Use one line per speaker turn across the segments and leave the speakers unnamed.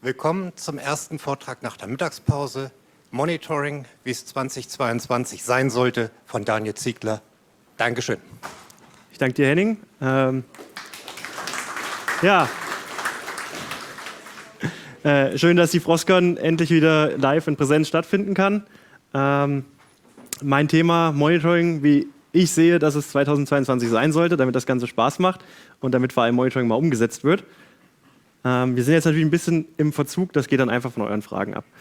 Willkommen zum ersten Vortrag nach der Mittagspause. Monitoring, wie es 2022 sein sollte, von Daniel Ziegler. Dankeschön.
Ich danke dir, Henning. Schön, dass die Frostcon endlich wieder live in Präsenz stattfinden kann. Mein Thema Monitoring, wie ich sehe, dass es 2022 sein sollte, damit das Ganze Spaß macht und damit vor allem Monitoring mal umgesetzt wird. Wir sind jetzt natürlich ein bisschen im Verzug, das geht dann einfach von euren Fragen ab.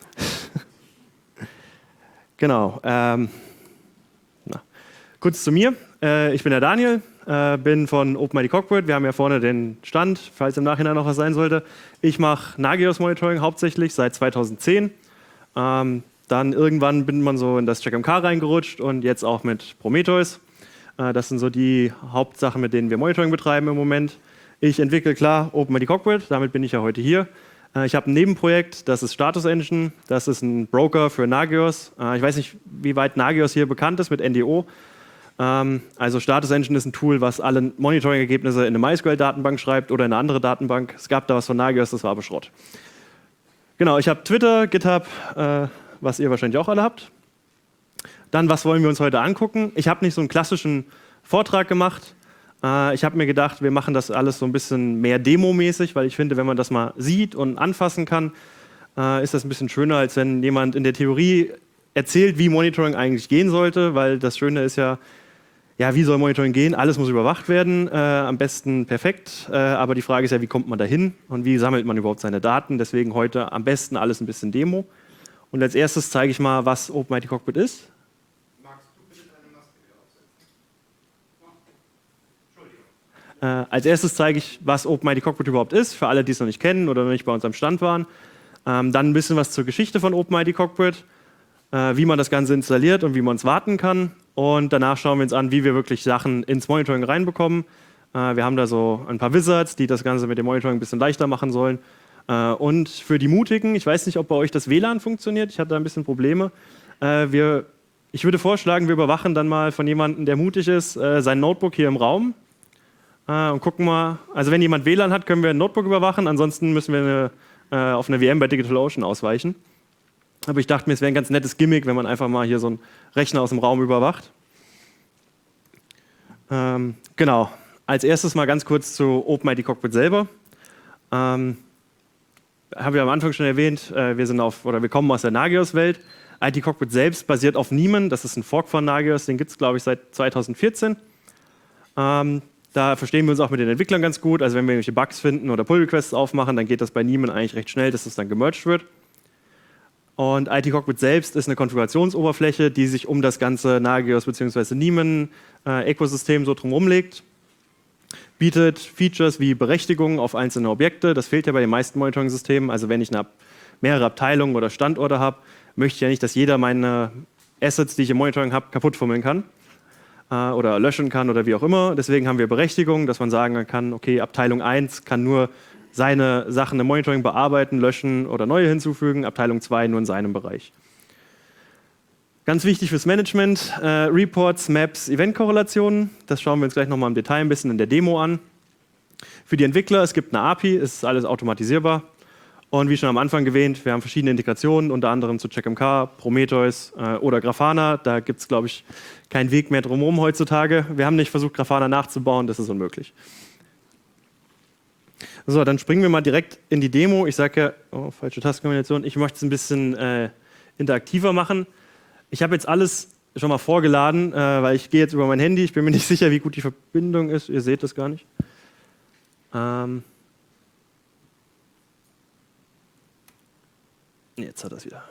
Genau. Kurz zu mir. Ich bin der Daniel, bin von OpenID Cockpit. Wir haben ja vorne den Stand, falls im Nachhinein noch was sein sollte. Ich mache Nagios Monitoring hauptsächlich seit 2010. Dann irgendwann bin man so in das CheckMK reingerutscht und jetzt auch mit Prometheus. Das sind so die Hauptsachen, mit denen wir Monitoring betreiben im Moment. Ich entwickle klar OpenID Cockpit, damit bin ich ja heute hier. Ich habe ein Nebenprojekt, das ist Status Engine, das ist ein Broker für Nagios. Ich weiß nicht, wie weit Nagios hier bekannt ist mit NDO. Also Status Engine ist ein Tool, was alle Monitoring-Ergebnisse in eine MySQL-Datenbank schreibt oder in eine andere Datenbank. Es gab da was von Nagios, das war aber Schrott. Genau, ich habe Twitter, GitHub, was ihr wahrscheinlich auch alle habt. Dann, was wollen wir uns heute angucken? Ich habe nicht so einen klassischen Vortrag gemacht. Ich habe mir gedacht, wir machen das alles so ein bisschen mehr demomäßig, weil ich finde, wenn man das mal sieht und anfassen kann, ist das ein bisschen schöner, als wenn jemand in der Theorie erzählt, wie Monitoring eigentlich gehen sollte, weil das Schöne ist ja, wie soll Monitoring gehen? Alles muss überwacht werden, am besten perfekt, aber die Frage ist ja, wie kommt man da hin und wie sammelt man überhaupt seine Daten? Deswegen heute am besten alles ein bisschen Demo. Und als erstes zeige ich mal, was OpenID Cockpit ist. Als erstes zeige ich, was OpenID Cockpit überhaupt ist, für alle, die es noch nicht kennen oder noch nicht bei uns am Stand waren. Dann ein bisschen was zur Geschichte von OpenID Cockpit, wie man das Ganze installiert und wie man es warten kann. Und danach schauen wir uns an, wie wir wirklich Sachen ins Monitoring reinbekommen. Wir haben da so ein paar Wizards, die das Ganze mit dem Monitoring ein bisschen leichter machen sollen. Und für die Mutigen, ich weiß nicht, ob bei euch das WLAN funktioniert, ich hatte da ein bisschen Probleme. Ich würde vorschlagen, wir überwachen dann mal von jemandem, der mutig ist, sein Notebook hier im Raum. Und gucken mal, also wenn jemand WLAN hat, können wir ein Notebook überwachen, ansonsten müssen wir auf eine VM bei DigitalOcean ausweichen. Aber ich dachte mir, es wäre ein ganz nettes Gimmick, wenn man einfach mal hier so einen Rechner aus dem Raum überwacht. Genau, als erstes mal ganz kurz zu OpenID Cockpit selber. Habe ich am Anfang schon erwähnt, wir kommen aus der Nagios-Welt. ID Cockpit selbst basiert auf Nieman, das ist ein Fork von Nagios, den gibt es, glaube ich, seit 2014. Da verstehen wir uns auch mit den Entwicklern ganz gut. Also wenn wir irgendwelche Bugs finden oder Pull-Requests aufmachen, dann geht das bei Nieman eigentlich recht schnell, dass das dann gemerged wird. Und ID Cockpit selbst ist eine Konfigurationsoberfläche, die sich um das ganze Nagios bzw. Nieman-Ökosystem so drumherum legt. Bietet Features wie Berechtigungen auf einzelne Objekte. Das fehlt ja bei den meisten Monitoring-Systemen. Also wenn ich mehrere Abteilungen oder Standorte habe, möchte ich ja nicht, dass jeder meine Assets, die ich im Monitoring habe, kaputtfummeln kann. Oder löschen kann oder wie auch immer. Deswegen haben wir Berechtigungen, dass man sagen kann, okay, Abteilung 1 kann nur seine Sachen im Monitoring bearbeiten, löschen oder neue hinzufügen, Abteilung 2 nur in seinem Bereich. Ganz wichtig fürs Management, Reports, Maps, Event-Korrelationen. Das schauen wir uns gleich nochmal im Detail ein bisschen in der Demo an. Für die Entwickler, es gibt eine API, es ist alles automatisierbar. Und wie schon am Anfang erwähnt, wir haben verschiedene Integrationen, unter anderem zu CheckMK, Prometheus oder Grafana. Da gibt es, glaube ich, keinen Weg mehr drumherum heutzutage. Wir haben nicht versucht, Grafana nachzubauen, das ist unmöglich. So, dann springen wir mal direkt in die Demo. Ich sage ja, falsche Tastenkombination, ich möchte es ein bisschen interaktiver machen. Ich habe jetzt alles schon mal vorgeladen, weil ich gehe jetzt über mein Handy. Ich bin mir nicht sicher, wie gut die Verbindung ist. Ihr seht das gar nicht. Jetzt hat er es wieder.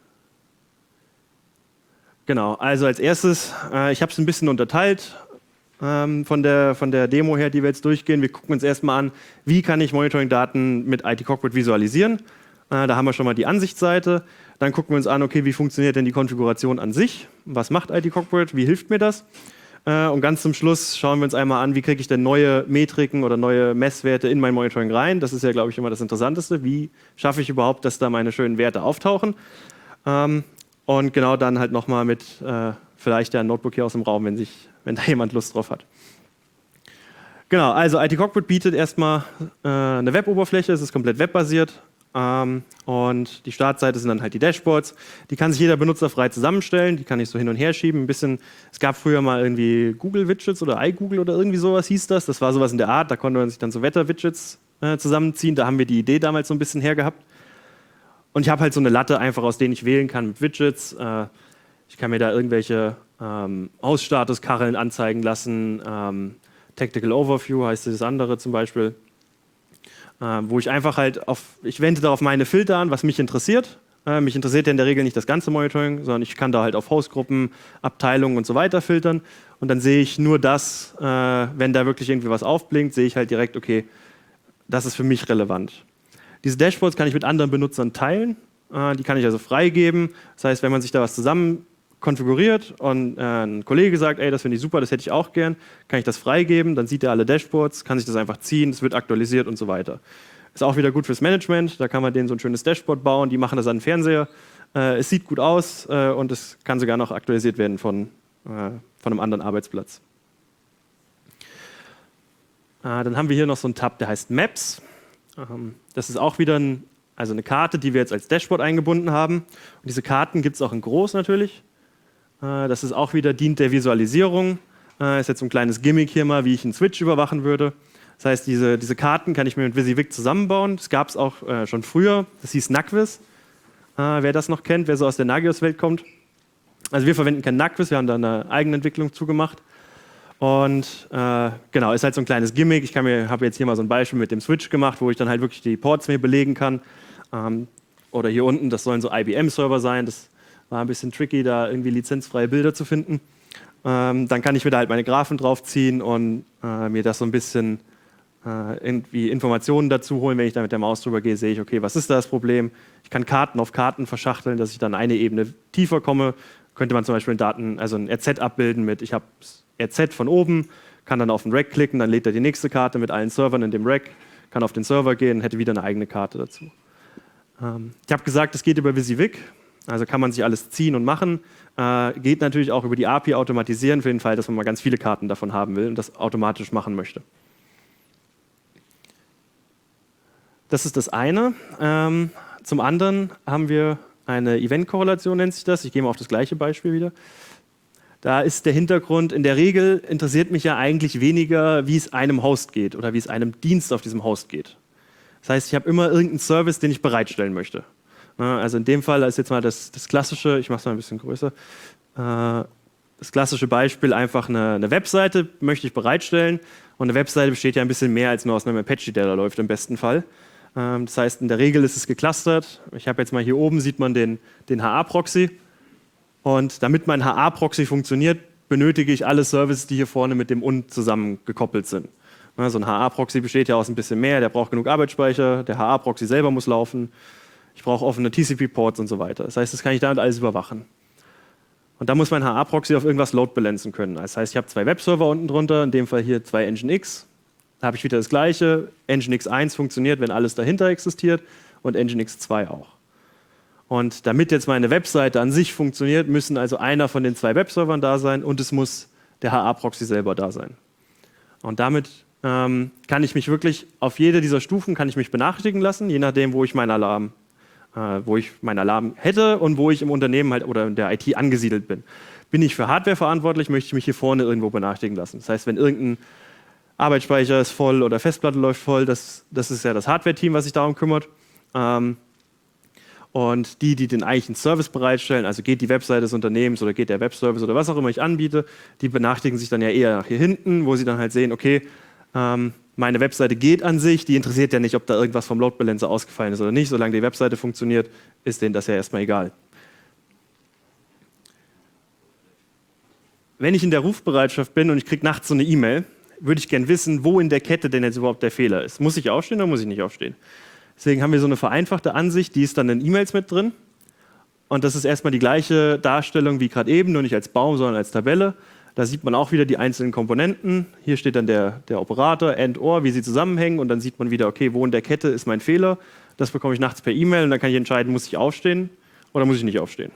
Genau, also als erstes, ich habe es ein bisschen unterteilt von der Demo her, die wir jetzt durchgehen. Wir gucken uns erstmal an, wie kann ich Monitoring-Daten mit ID Cockpit visualisieren. Da haben wir schon mal die Ansichtsseite. Dann gucken wir uns an, okay, wie funktioniert denn die Konfiguration an sich? Was macht ID Cockpit? Wie hilft mir das? Und ganz zum Schluss schauen wir uns einmal an, wie kriege ich denn neue Metriken oder neue Messwerte in mein Monitoring rein. Das ist ja, glaube ich, immer das Interessanteste. Wie schaffe ich überhaupt, dass da meine schönen Werte auftauchen? Und genau dann halt nochmal mit vielleicht ein Notebook hier aus dem Raum, wenn da jemand Lust drauf hat. Genau, also ID Cockpit bietet erstmal eine Web-Oberfläche, es ist komplett webbasiert. Und die Startseite sind dann halt die Dashboards. Die kann sich jeder Benutzer frei zusammenstellen, die kann ich so hin und her schieben. Ein bisschen, es gab früher mal irgendwie Google-Widgets oder iGoogle oder irgendwie sowas hieß das. Das war sowas in der Art, da konnte man sich dann so Wetter-Widgets zusammenziehen. Da haben wir die Idee damals so ein bisschen hergehabt. Und ich habe halt so eine Latte einfach, aus denen ich wählen kann mit Widgets. Ich kann mir da irgendwelche Ausstatuskarren anzeigen lassen. Tactical Overview heißt das andere zum Beispiel. Wo ich einfach halt ich wende darauf meine Filter an, was mich interessiert. Mich interessiert ja in der Regel nicht das ganze Monitoring, sondern ich kann da halt auf Hostgruppen, Abteilungen und so weiter filtern. Und dann sehe ich nur das, wenn da wirklich irgendwie was aufblinkt, sehe ich halt direkt, okay, das ist für mich relevant. Diese Dashboards kann ich mit anderen Benutzern teilen. Die kann ich also freigeben. Das heißt, wenn man sich da was zusammen konfiguriert und ein Kollege sagt, ey, das finde ich super, das hätte ich auch gern, kann ich das freigeben, dann sieht er alle Dashboards, kann sich das einfach ziehen, es wird aktualisiert und so weiter. Ist auch wieder gut fürs Management, da kann man denen so ein schönes Dashboard bauen, die machen das an den Fernseher, es sieht gut aus und es kann sogar noch aktualisiert werden von einem anderen Arbeitsplatz. Dann haben wir hier noch so einen Tab, der heißt Maps. Das ist auch wieder eine Karte, die wir jetzt als Dashboard eingebunden haben. Und diese Karten gibt es auch in groß natürlich. Das ist auch wieder, dient der Visualisierung. Ist jetzt so ein kleines Gimmick hier mal, wie ich einen Switch überwachen würde. Das heißt, diese Karten kann ich mir mit WYSIWYG zusammenbauen. Das gab es auch schon früher. Das hieß NACWIS. Wer das noch kennt, wer so aus der Nagios-Welt kommt. Also wir verwenden kein NACWIS, wir haben da eine Eigenentwicklung zugemacht. Und genau, ist halt so ein kleines Gimmick. Ich habe jetzt hier mal so ein Beispiel mit dem Switch gemacht, wo ich dann halt wirklich die Ports mir belegen kann. Oder hier unten, das sollen so IBM-Server sein. Das war ein bisschen tricky, da irgendwie lizenzfreie Bilder zu finden. Dann kann ich mir da halt meine Graphen draufziehen und mir das so ein bisschen irgendwie Informationen dazu holen. Wenn ich da mit der Maus drüber gehe, sehe ich, okay, was ist da das Problem? Ich kann Karten auf Karten verschachteln, dass ich dann eine Ebene tiefer komme. Könnte man zum Beispiel ein RZ abbilden mit, ich habe RZ von oben, kann dann auf den Rack klicken, dann lädt er die nächste Karte mit allen Servern in dem Rack, kann auf den Server gehen, hätte wieder eine eigene Karte dazu. Ich habe gesagt, es geht über WYSIWYG, also kann man sich alles ziehen und machen. Geht natürlich auch über die API automatisieren, für den Fall, dass man mal ganz viele Karten davon haben will und das automatisch machen möchte. Das ist das eine. Zum anderen haben wir eine Event-Korrelation, nennt sich das. Ich gehe mal auf das gleiche Beispiel wieder. Da ist der Hintergrund, in der Regel interessiert mich ja eigentlich weniger, wie es einem Host geht oder wie es einem Dienst auf diesem Host geht. Das heißt, ich habe immer irgendeinen Service, den ich bereitstellen möchte. Also in dem Fall ist jetzt mal das klassische, ich mache es mal ein bisschen größer, das klassische Beispiel, einfach eine Webseite möchte ich bereitstellen und eine Webseite besteht ja ein bisschen mehr als nur aus einem Apache, der da läuft im besten Fall. Das heißt, in der Regel ist es geclustert. Ich habe jetzt mal hier oben, sieht man den HA-Proxy. Und damit mein HA-Proxy funktioniert, benötige ich alle Services, die hier vorne mit dem und zusammengekoppelt sind. So ein HA-Proxy besteht ja aus ein bisschen mehr, der braucht genug Arbeitsspeicher, der HA-Proxy selber muss laufen, ich brauche offene TCP-Ports und so weiter. Das heißt, das kann ich damit alles überwachen. Und da muss mein HA-Proxy auf irgendwas load balancen können. Das heißt, ich habe 2 Webserver unten drunter, in dem Fall hier 2 Nginx. Da habe ich wieder das Gleiche. Nginx 1 funktioniert, wenn alles dahinter existiert und Nginx 2 auch. Und damit jetzt meine Webseite an sich funktioniert, müssen also einer von den 2 Webservern da sein und es muss der HA-Proxy selber da sein. Und damit kann ich mich wirklich auf jede dieser Stufen kann ich mich benachrichtigen lassen, je nachdem, wo ich meinen Alarm hätte und wo ich im Unternehmen halt oder in der IT angesiedelt bin. Bin ich für Hardware verantwortlich, möchte ich mich hier vorne irgendwo benachrichtigen lassen. Das heißt, wenn irgendein Arbeitsspeicher ist voll oder Festplatte läuft voll, das ist ja das Hardware-Team, was sich darum kümmert. Und die den eigentlichen Service bereitstellen, also geht die Webseite des Unternehmens oder geht der Webservice oder was auch immer ich anbiete, die benachrichtigen sich dann ja eher nach hier hinten, wo sie dann halt sehen, okay, meine Webseite geht an sich, die interessiert ja nicht, ob da irgendwas vom Load Balancer ausgefallen ist oder nicht. Solange die Webseite funktioniert, ist denen das ja erstmal egal. Wenn ich in der Rufbereitschaft bin und ich kriege nachts so eine E-Mail, würde ich gern wissen, wo in der Kette denn jetzt überhaupt der Fehler ist. Muss ich aufstehen oder muss ich nicht aufstehen? Deswegen haben wir so eine vereinfachte Ansicht, die ist dann in E-Mails mit drin. Und das ist erstmal die gleiche Darstellung wie gerade eben, nur nicht als Baum, sondern als Tabelle. Da sieht man auch wieder die einzelnen Komponenten. Hier steht dann der Operator, AND, OR, wie sie zusammenhängen. Und dann sieht man wieder, okay, wo in der Kette ist mein Fehler. Das bekomme ich nachts per E-Mail und dann kann ich entscheiden, muss ich aufstehen oder muss ich nicht aufstehen.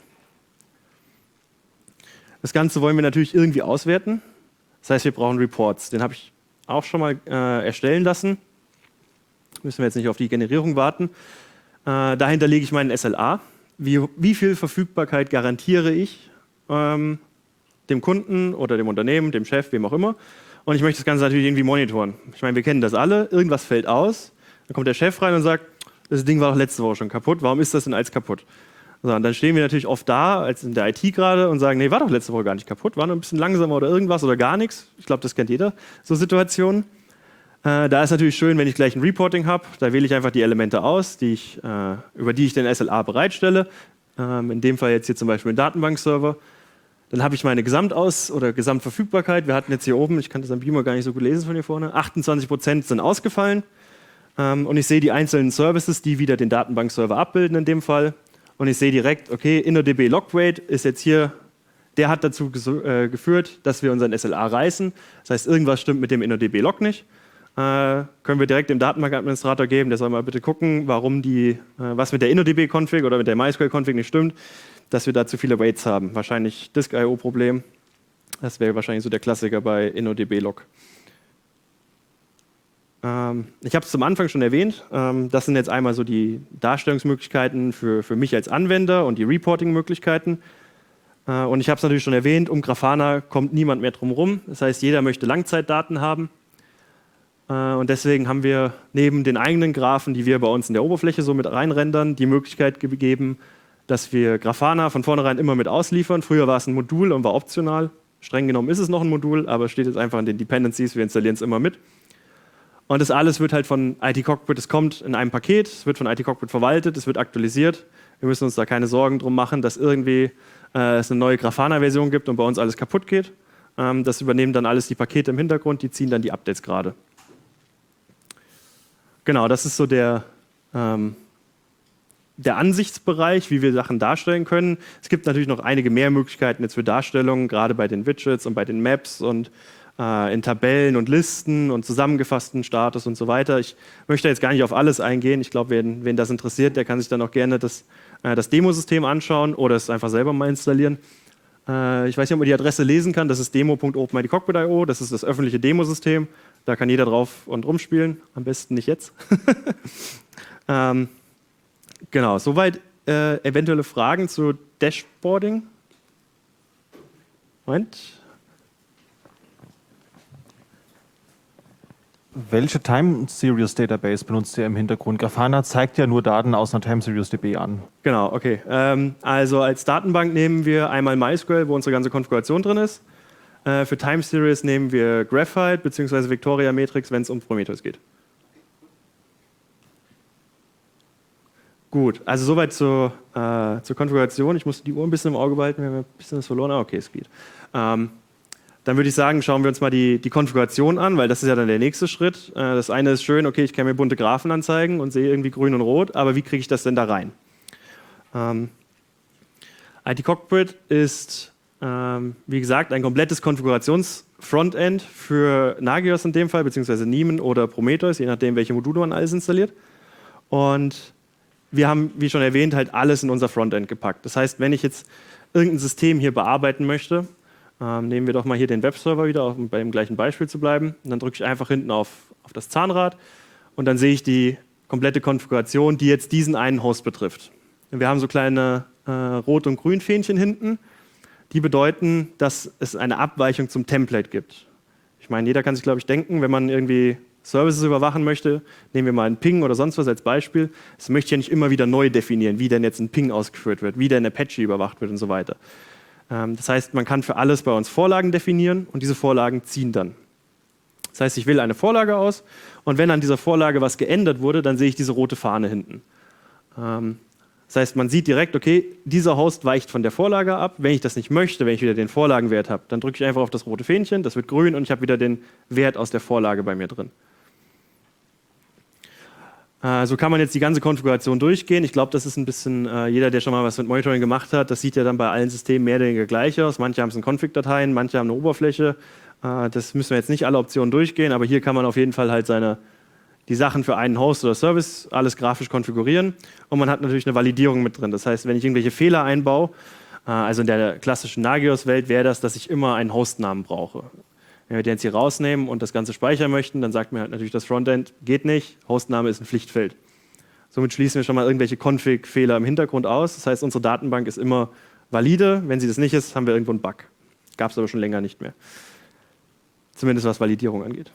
Das Ganze wollen wir natürlich irgendwie auswerten. Das heißt, wir brauchen Reports. Den habe ich auch schon mal erstellen lassen. Müssen wir jetzt nicht auf die Generierung warten. Dahinter lege ich meinen SLA. Wie viel Verfügbarkeit garantiere ich dem Kunden oder dem Unternehmen, dem Chef, wem auch immer. Und ich möchte das Ganze natürlich irgendwie monitoren. Ich meine, wir kennen das alle. Irgendwas fällt aus. Dann kommt der Chef rein und sagt, das Ding war doch letzte Woche schon kaputt. Warum ist das denn als kaputt? So, und dann stehen wir natürlich oft da, als in der IT gerade, und sagen, nee, war doch letzte Woche gar nicht kaputt. War nur ein bisschen langsamer oder irgendwas oder gar nichts. Ich glaube, das kennt jeder, so Situationen. Da ist natürlich schön, wenn ich gleich ein Reporting habe. Da wähle ich einfach die Elemente aus, über die ich den SLA bereitstelle. In dem Fall jetzt hier zum Beispiel einen Datenbankserver. Dann habe ich meine Gesamtverfügbarkeit. Wir hatten jetzt hier oben, ich kann das am Beamer gar nicht so gut lesen von hier vorne, 28% sind ausgefallen. Und ich sehe die einzelnen Services, die wieder den Datenbankserver abbilden in dem Fall. Und ich sehe direkt, okay, InnoDB Logwait ist jetzt hier, der hat dazu geführt, dass wir unseren SLA reißen. Das heißt, irgendwas stimmt mit dem InnoDB Log nicht. Können wir direkt dem Datenbankadministrator geben, der soll mal bitte gucken, warum was mit der InnoDB-Config oder mit der MySQL-Config nicht stimmt, dass wir da zu viele Waits haben. Wahrscheinlich Disk-IO-Problem. Das wäre wahrscheinlich so der Klassiker bei InnoDB-Log. Ich habe es zum Anfang schon erwähnt. Das sind jetzt einmal so die Darstellungsmöglichkeiten für mich als Anwender und die Reporting-Möglichkeiten. Und ich habe es natürlich schon erwähnt, um Grafana kommt niemand mehr drum rum. Das heißt, jeder möchte Langzeitdaten haben. Und deswegen haben wir neben den eigenen Graphen, die wir bei uns in der Oberfläche so mit reinrendern, die Möglichkeit gegeben, dass wir Grafana von vornherein immer mit ausliefern. Früher war es ein Modul und war optional. Streng genommen ist es noch ein Modul, aber steht jetzt einfach in den Dependencies, wir installieren es immer mit. Und das alles wird halt von IT Cockpit, es kommt in einem Paket, es wird von IT Cockpit verwaltet, es wird aktualisiert. Wir müssen uns da keine Sorgen drum machen, dass irgendwie es eine neue Grafana-Version gibt und bei uns alles kaputt geht. Das übernehmen dann alles die Pakete im Hintergrund, die ziehen dann die Updates gerade. Genau, das ist so der Ansichtsbereich, wie wir Sachen darstellen können. Es gibt natürlich noch einige mehr Möglichkeiten jetzt für Darstellungen, gerade bei den Widgets und bei den Maps und in Tabellen und Listen und zusammengefassten Status und so weiter. Ich möchte jetzt gar nicht auf alles eingehen. Ich glaube, wen das interessiert, der kann sich dann auch gerne das Demosystem anschauen oder es einfach selber mal installieren. Ich weiß nicht, ob man die Adresse lesen kann. Das ist demo.openidcockpit.io. Das ist das öffentliche Demosystem. Da kann jeder drauf und rumspielen. Am besten nicht jetzt. Genau, soweit eventuelle Fragen zu Dashboarding. Moment.
Welche Time Series Database benutzt ihr im Hintergrund? Grafana zeigt ja nur Daten aus einer Time Series DB an.
Genau, okay. Also als Datenbank nehmen wir einmal MySQL, wo unsere ganze Konfiguration drin ist. Für Time Series nehmen wir Graphite bzw. Victoria Matrix, wenn es um Prometheus geht. Gut, also soweit zur Konfiguration. Ich muss die Uhr ein bisschen im Auge behalten, wir haben ein bisschen was verloren. Okay, es geht. Dann würde ich sagen, schauen wir uns mal die Konfiguration an, weil das ist ja dann der nächste Schritt. Das eine ist schön, okay, ich kann mir bunte Graphen anzeigen und sehe irgendwie grün und rot, aber wie kriege ich das denn da rein? IT Cockpit ist, wie gesagt, ein komplettes Konfigurations-Frontend für Nagios in dem Fall, beziehungsweise Niemen oder Prometheus, je nachdem, welche Module man alles installiert. Und wir haben, wie schon erwähnt, halt alles in unser Frontend gepackt. Das heißt, wenn ich jetzt irgendein System hier bearbeiten möchte, nehmen wir doch mal hier den Webserver wieder, um beim gleichen Beispiel zu bleiben. Und dann drücke ich einfach hinten auf das Zahnrad und dann sehe ich die komplette Konfiguration, die jetzt diesen einen Host betrifft. Und wir haben so kleine Rot- und Grün-Fähnchen hinten, die bedeuten, dass es eine Abweichung zum Template gibt. Ich meine, jeder kann sich, glaube ich, denken, wenn man irgendwie Services überwachen möchte, nehmen wir mal einen Ping oder sonst was als Beispiel. Das möchte ich ja nicht immer wieder neu definieren, wie denn jetzt ein Ping ausgeführt wird, wie denn Apache überwacht wird und so weiter. Das heißt, man kann für alles bei uns Vorlagen definieren und diese Vorlagen ziehen dann. Das heißt, ich wähle eine Vorlage aus und wenn an dieser Vorlage was geändert wurde, dann sehe ich diese rote Fahne hinten. Das heißt, man sieht direkt, okay, dieser Host weicht von der Vorlage ab. Wenn ich das nicht möchte, wenn ich wieder den Vorlagenwert habe, dann drücke ich einfach auf das rote Fähnchen, das wird grün und ich habe wieder den Wert aus der Vorlage bei mir drin. So kann man jetzt die ganze Konfiguration durchgehen. Ich glaube, das ist ein bisschen, jeder, der schon mal was mit Monitoring gemacht hat, das sieht ja dann bei allen Systemen mehr oder weniger gleich aus. Manche haben es in Config-Dateien, manche haben eine Oberfläche. Das müssen wir jetzt nicht alle Optionen durchgehen, aber hier kann man auf jeden Fall halt die Sachen für einen Host oder Service alles grafisch konfigurieren. Und man hat natürlich eine Validierung mit drin. Das heißt, wenn ich irgendwelche Fehler einbaue, also in der klassischen Nagios-Welt wäre das, dass ich immer einen Hostnamen brauche. Wenn wir den jetzt hier rausnehmen und das Ganze speichern möchten, dann sagt mir halt natürlich das Frontend, geht nicht, Hostname ist ein Pflichtfeld. Somit schließen wir schon mal irgendwelche Config-Fehler im Hintergrund aus. Das heißt, unsere Datenbank ist immer valide. Wenn sie das nicht ist, haben wir irgendwo einen Bug. Gab es aber schon länger nicht mehr. Zumindest was Validierung angeht.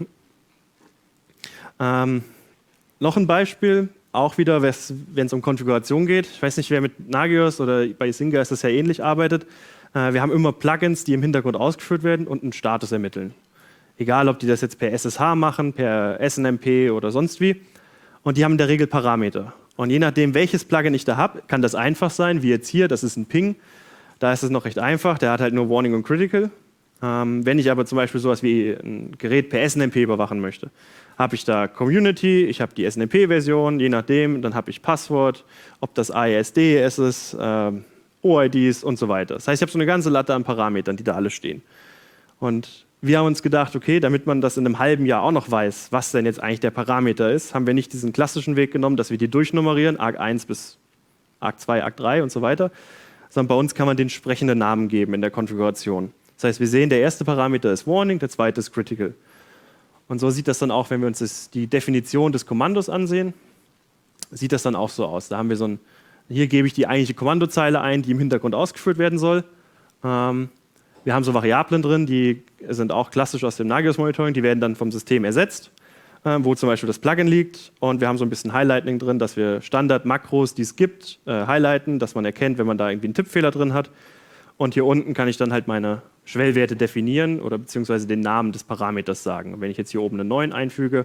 Noch ein Beispiel, auch wieder, wenn es um Konfiguration geht. Ich weiß nicht, wer mit Nagios oder bei Isinga ist das ja ähnlich arbeitet. Wir haben immer Plugins, die im Hintergrund ausgeführt werden und einen Status ermitteln. Egal, ob die das jetzt per SSH machen, per SNMP oder sonst wie. Und die haben in der Regel Parameter. Und je nachdem, welches Plugin ich da habe, kann das einfach sein, wie jetzt hier, das ist ein Ping. Da ist es noch recht einfach, der hat halt nur Warning und Critical. Wenn ich aber zum Beispiel sowas wie ein Gerät per SNMP überwachen möchte, habe ich da Community, ich habe die SNMP-Version, je nachdem, dann habe ich Passwort, ob das AESD ist, OIDs und so weiter. Das heißt, ich habe so eine ganze Latte an Parametern, die da alle stehen. Und wir haben uns gedacht, okay, damit man das in einem halben Jahr auch noch weiß, was denn jetzt eigentlich der Parameter ist, haben wir nicht diesen klassischen Weg genommen, dass wir die durchnummerieren, ARC1 bis ARC2, ARC3 und so weiter, sondern bei uns kann man den entsprechenden Namen geben in der Konfiguration. Das heißt, wir sehen, der erste Parameter ist Warning, der zweite ist Critical. Und so sieht das dann auch, wenn wir uns die Definition des Kommandos ansehen, sieht das dann auch so aus. Da haben wir hier gebe ich die eigentliche Kommandozeile ein, die im Hintergrund ausgeführt werden soll. Wir haben so Variablen drin, die sind auch klassisch aus dem Nagios Monitoring, die werden dann vom System ersetzt, wo zum Beispiel das Plugin liegt. Und wir haben so ein bisschen Highlighting drin, dass wir Standard-Makros, die es gibt, highlighten, dass man erkennt, wenn man da irgendwie einen Tippfehler drin hat. Und hier unten kann ich dann halt meine Schwellwerte definieren oder beziehungsweise den Namen des Parameters sagen. Und wenn ich jetzt hier oben eine 9 einfüge,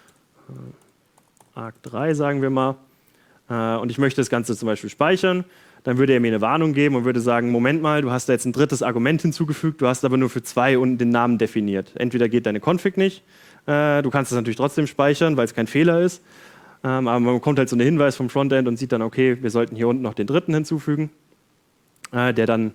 ARC3 sagen wir mal, und ich möchte das Ganze zum Beispiel speichern, dann würde er mir eine Warnung geben und würde sagen, Moment mal, du hast da jetzt ein drittes Argument hinzugefügt, du hast aber nur für 2 unten den Namen definiert. Entweder geht deine Config nicht, du kannst es natürlich trotzdem speichern, weil es kein Fehler ist, aber man bekommt halt so einen Hinweis vom Frontend und sieht dann, okay, wir sollten hier unten noch den dritten hinzufügen, der dann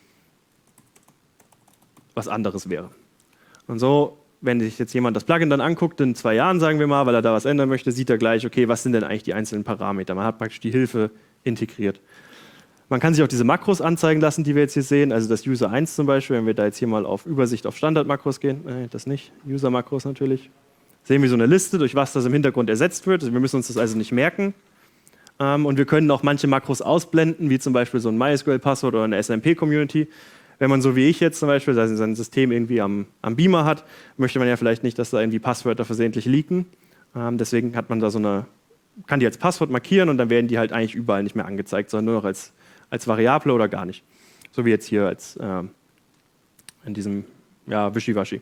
was anderes wäre. Und so, wenn sich jetzt jemand das Plugin dann anguckt, in 2 Jahren, sagen wir mal, weil er da was ändern möchte, sieht er gleich, okay, was sind denn eigentlich die einzelnen Parameter? Man hat praktisch die Hilfe integriert. Man kann sich auch diese Makros anzeigen lassen, die wir jetzt hier sehen, also das User 1 zum Beispiel, wenn wir da jetzt hier mal auf Übersicht auf Standard-Makros gehen, das nicht, User-Makros natürlich, sehen wir so eine Liste, durch was das im Hintergrund ersetzt wird. Also wir müssen uns das also nicht merken. Und wir können auch manche Makros ausblenden, wie zum Beispiel so ein MySQL-Passwort oder eine SNMP-Community. Wenn man so wie ich jetzt zum Beispiel also sein System irgendwie am Beamer hat, möchte man ja vielleicht nicht, dass da irgendwie Passwörter versehentlich leaken. Deswegen hat man da kann die als Passwort markieren und dann werden die halt eigentlich überall nicht mehr angezeigt, sondern nur noch als Variable oder gar nicht. So wie jetzt hier in diesem Wischiwaschi.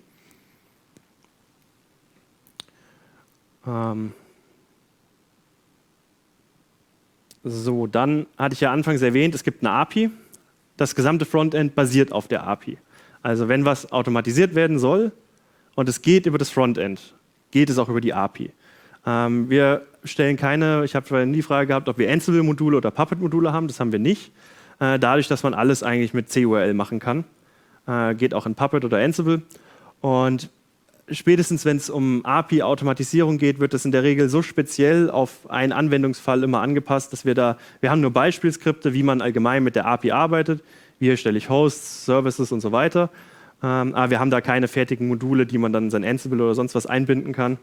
So, dann hatte ich ja anfangs erwähnt, es gibt eine API. Das gesamte Frontend basiert auf der API. Also wenn was automatisiert werden soll und es geht über das Frontend, geht es auch über die API. Wir stellen ich habe vorhin die Frage gehabt, ob wir Ansible-Module oder Puppet-Module haben. Das haben wir nicht. Dadurch, dass man alles eigentlich mit CURL machen kann. Geht auch in Puppet oder Ansible. Und spätestens, wenn es um API-Automatisierung geht, wird das in der Regel so speziell auf einen Anwendungsfall immer angepasst, dass wir haben nur Beispielskripte, wie man allgemein mit der API arbeitet. Wie erstelle ich Hosts, Services und so weiter. Aber wir haben da keine fertigen Module, die man dann in sein Ansible oder sonst was einbinden kann.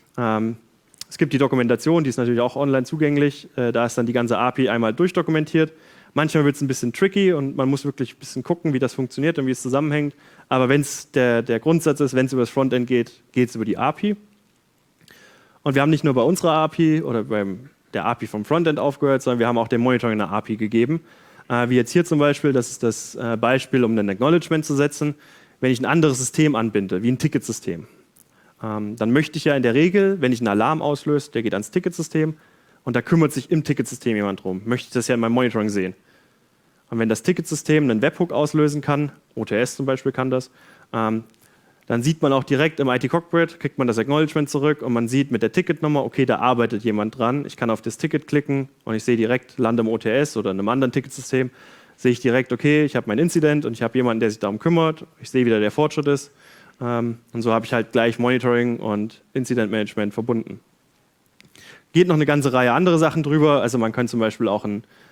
Es gibt die Dokumentation, die ist natürlich auch online zugänglich. Da ist dann die ganze API einmal durchdokumentiert. Manchmal wird es ein bisschen tricky und man muss wirklich ein bisschen gucken, wie das funktioniert und wie es zusammenhängt. Aber wenn es der Grundsatz ist, wenn es über das Frontend geht, geht es über die API. Und wir haben nicht nur bei unserer API oder bei der API vom Frontend aufgehört, sondern wir haben auch dem Monitoring eine API gegeben. Wie jetzt hier zum Beispiel, das ist das Beispiel, um ein Acknowledgement zu setzen. Wenn ich ein anderes System anbinde, wie ein Ticketsystem, dann möchte ich ja in der Regel, wenn ich einen Alarm auslöse, der geht ans Ticketsystem und da kümmert sich im Ticketsystem jemand drum. Möchte ich das ja in meinem Monitoring sehen. Und wenn das Ticketsystem einen Webhook auslösen kann, OTS zum Beispiel kann das, dann sieht man auch direkt im IT-Cockpit, kriegt man das Acknowledgement zurück und man sieht mit der Ticketnummer, okay, da arbeitet jemand dran. Ich kann auf das Ticket klicken und ich sehe direkt, lande im OTS oder in einem anderen Ticketsystem, sehe ich direkt, okay, ich habe mein Incident und ich habe jemanden, der sich darum kümmert. Ich sehe, wie da der Fortschritt ist. Und so habe ich halt gleich Monitoring und Incident Management verbunden. Geht noch eine ganze Reihe andere Sachen drüber. Also man kann zum Beispiel auch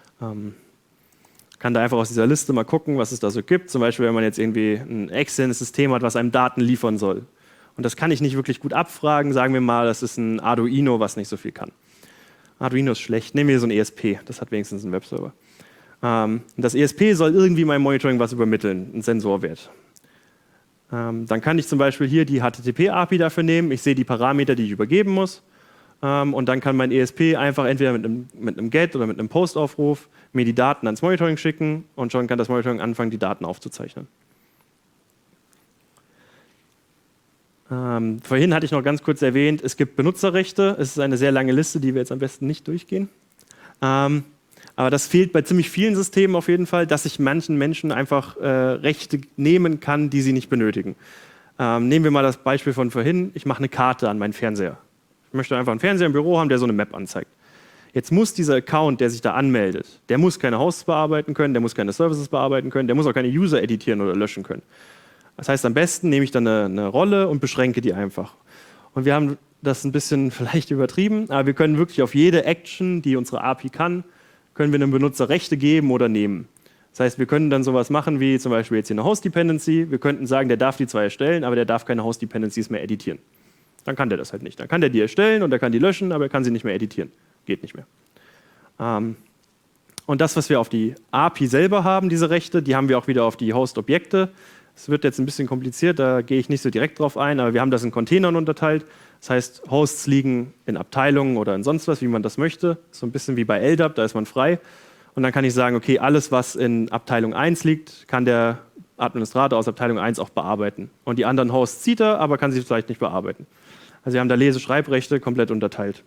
kann da einfach aus dieser Liste mal gucken, was es da so gibt. Zum Beispiel, wenn man jetzt irgendwie ein externes System hat, was einem Daten liefern soll. Und das kann ich nicht wirklich gut abfragen. Sagen wir mal, das ist ein Arduino, was nicht so viel kann. Arduino ist schlecht. Nehmen wir so ein ESP, das hat wenigstens einen Webserver. Und das ESP soll irgendwie meinem Monitoring was übermitteln, einen Sensorwert. Dann kann ich zum Beispiel hier die HTTP-API dafür nehmen. Ich sehe die Parameter, die ich übergeben muss. Und dann kann mein ESP einfach entweder mit einem GET oder mit einem POST-Aufruf mir die Daten ans Monitoring schicken und schon kann das Monitoring anfangen, die Daten aufzuzeichnen. Vorhin hatte ich noch ganz kurz erwähnt, es gibt Benutzerrechte. Es ist eine sehr lange Liste, die wir jetzt am besten nicht durchgehen. Aber das fehlt bei ziemlich vielen Systemen auf jeden Fall, dass ich manchen Menschen einfach Rechte nehmen kann, die sie nicht benötigen. Nehmen wir mal das Beispiel von vorhin. Ich mache eine Karte an meinen Fernseher. Ich möchte einfach einen Fernseher im Büro haben, der so eine Map anzeigt. Jetzt muss dieser Account, der sich da anmeldet, der muss keine Hosts bearbeiten können, der muss keine Services bearbeiten können, der muss auch keine User editieren oder löschen können. Das heißt, am besten nehme ich dann eine Rolle und beschränke die einfach. Und wir haben das ein bisschen vielleicht übertrieben, aber wir können wirklich auf jede Action, die unsere API kann, können wir einem Benutzer Rechte geben oder nehmen. Das heißt, wir können dann sowas machen wie zum Beispiel jetzt hier eine Host-Dependency. Wir könnten sagen, der darf die zwar erstellen, aber der darf keine Host-Dependencies mehr editieren. Dann kann der das halt nicht. Dann kann der die erstellen und er kann die löschen, aber er kann sie nicht mehr editieren. Geht nicht mehr. Und das, was wir auf die API selber haben, diese Rechte, die haben wir auch wieder auf die Host-Objekte. Es wird jetzt ein bisschen kompliziert, da gehe ich nicht so direkt drauf ein, aber wir haben das in Containern unterteilt. Das heißt, Hosts liegen in Abteilungen oder in sonst was, wie man das möchte. So ein bisschen wie bei LDAP, da ist man frei. Und dann kann ich sagen, okay, alles, was in Abteilung 1 liegt, kann der Administrator aus Abteilung 1 auch bearbeiten. Und die anderen Hosts sieht er, aber kann sie vielleicht nicht bearbeiten. Also wir haben da Lese-Schreibrechte komplett unterteilt.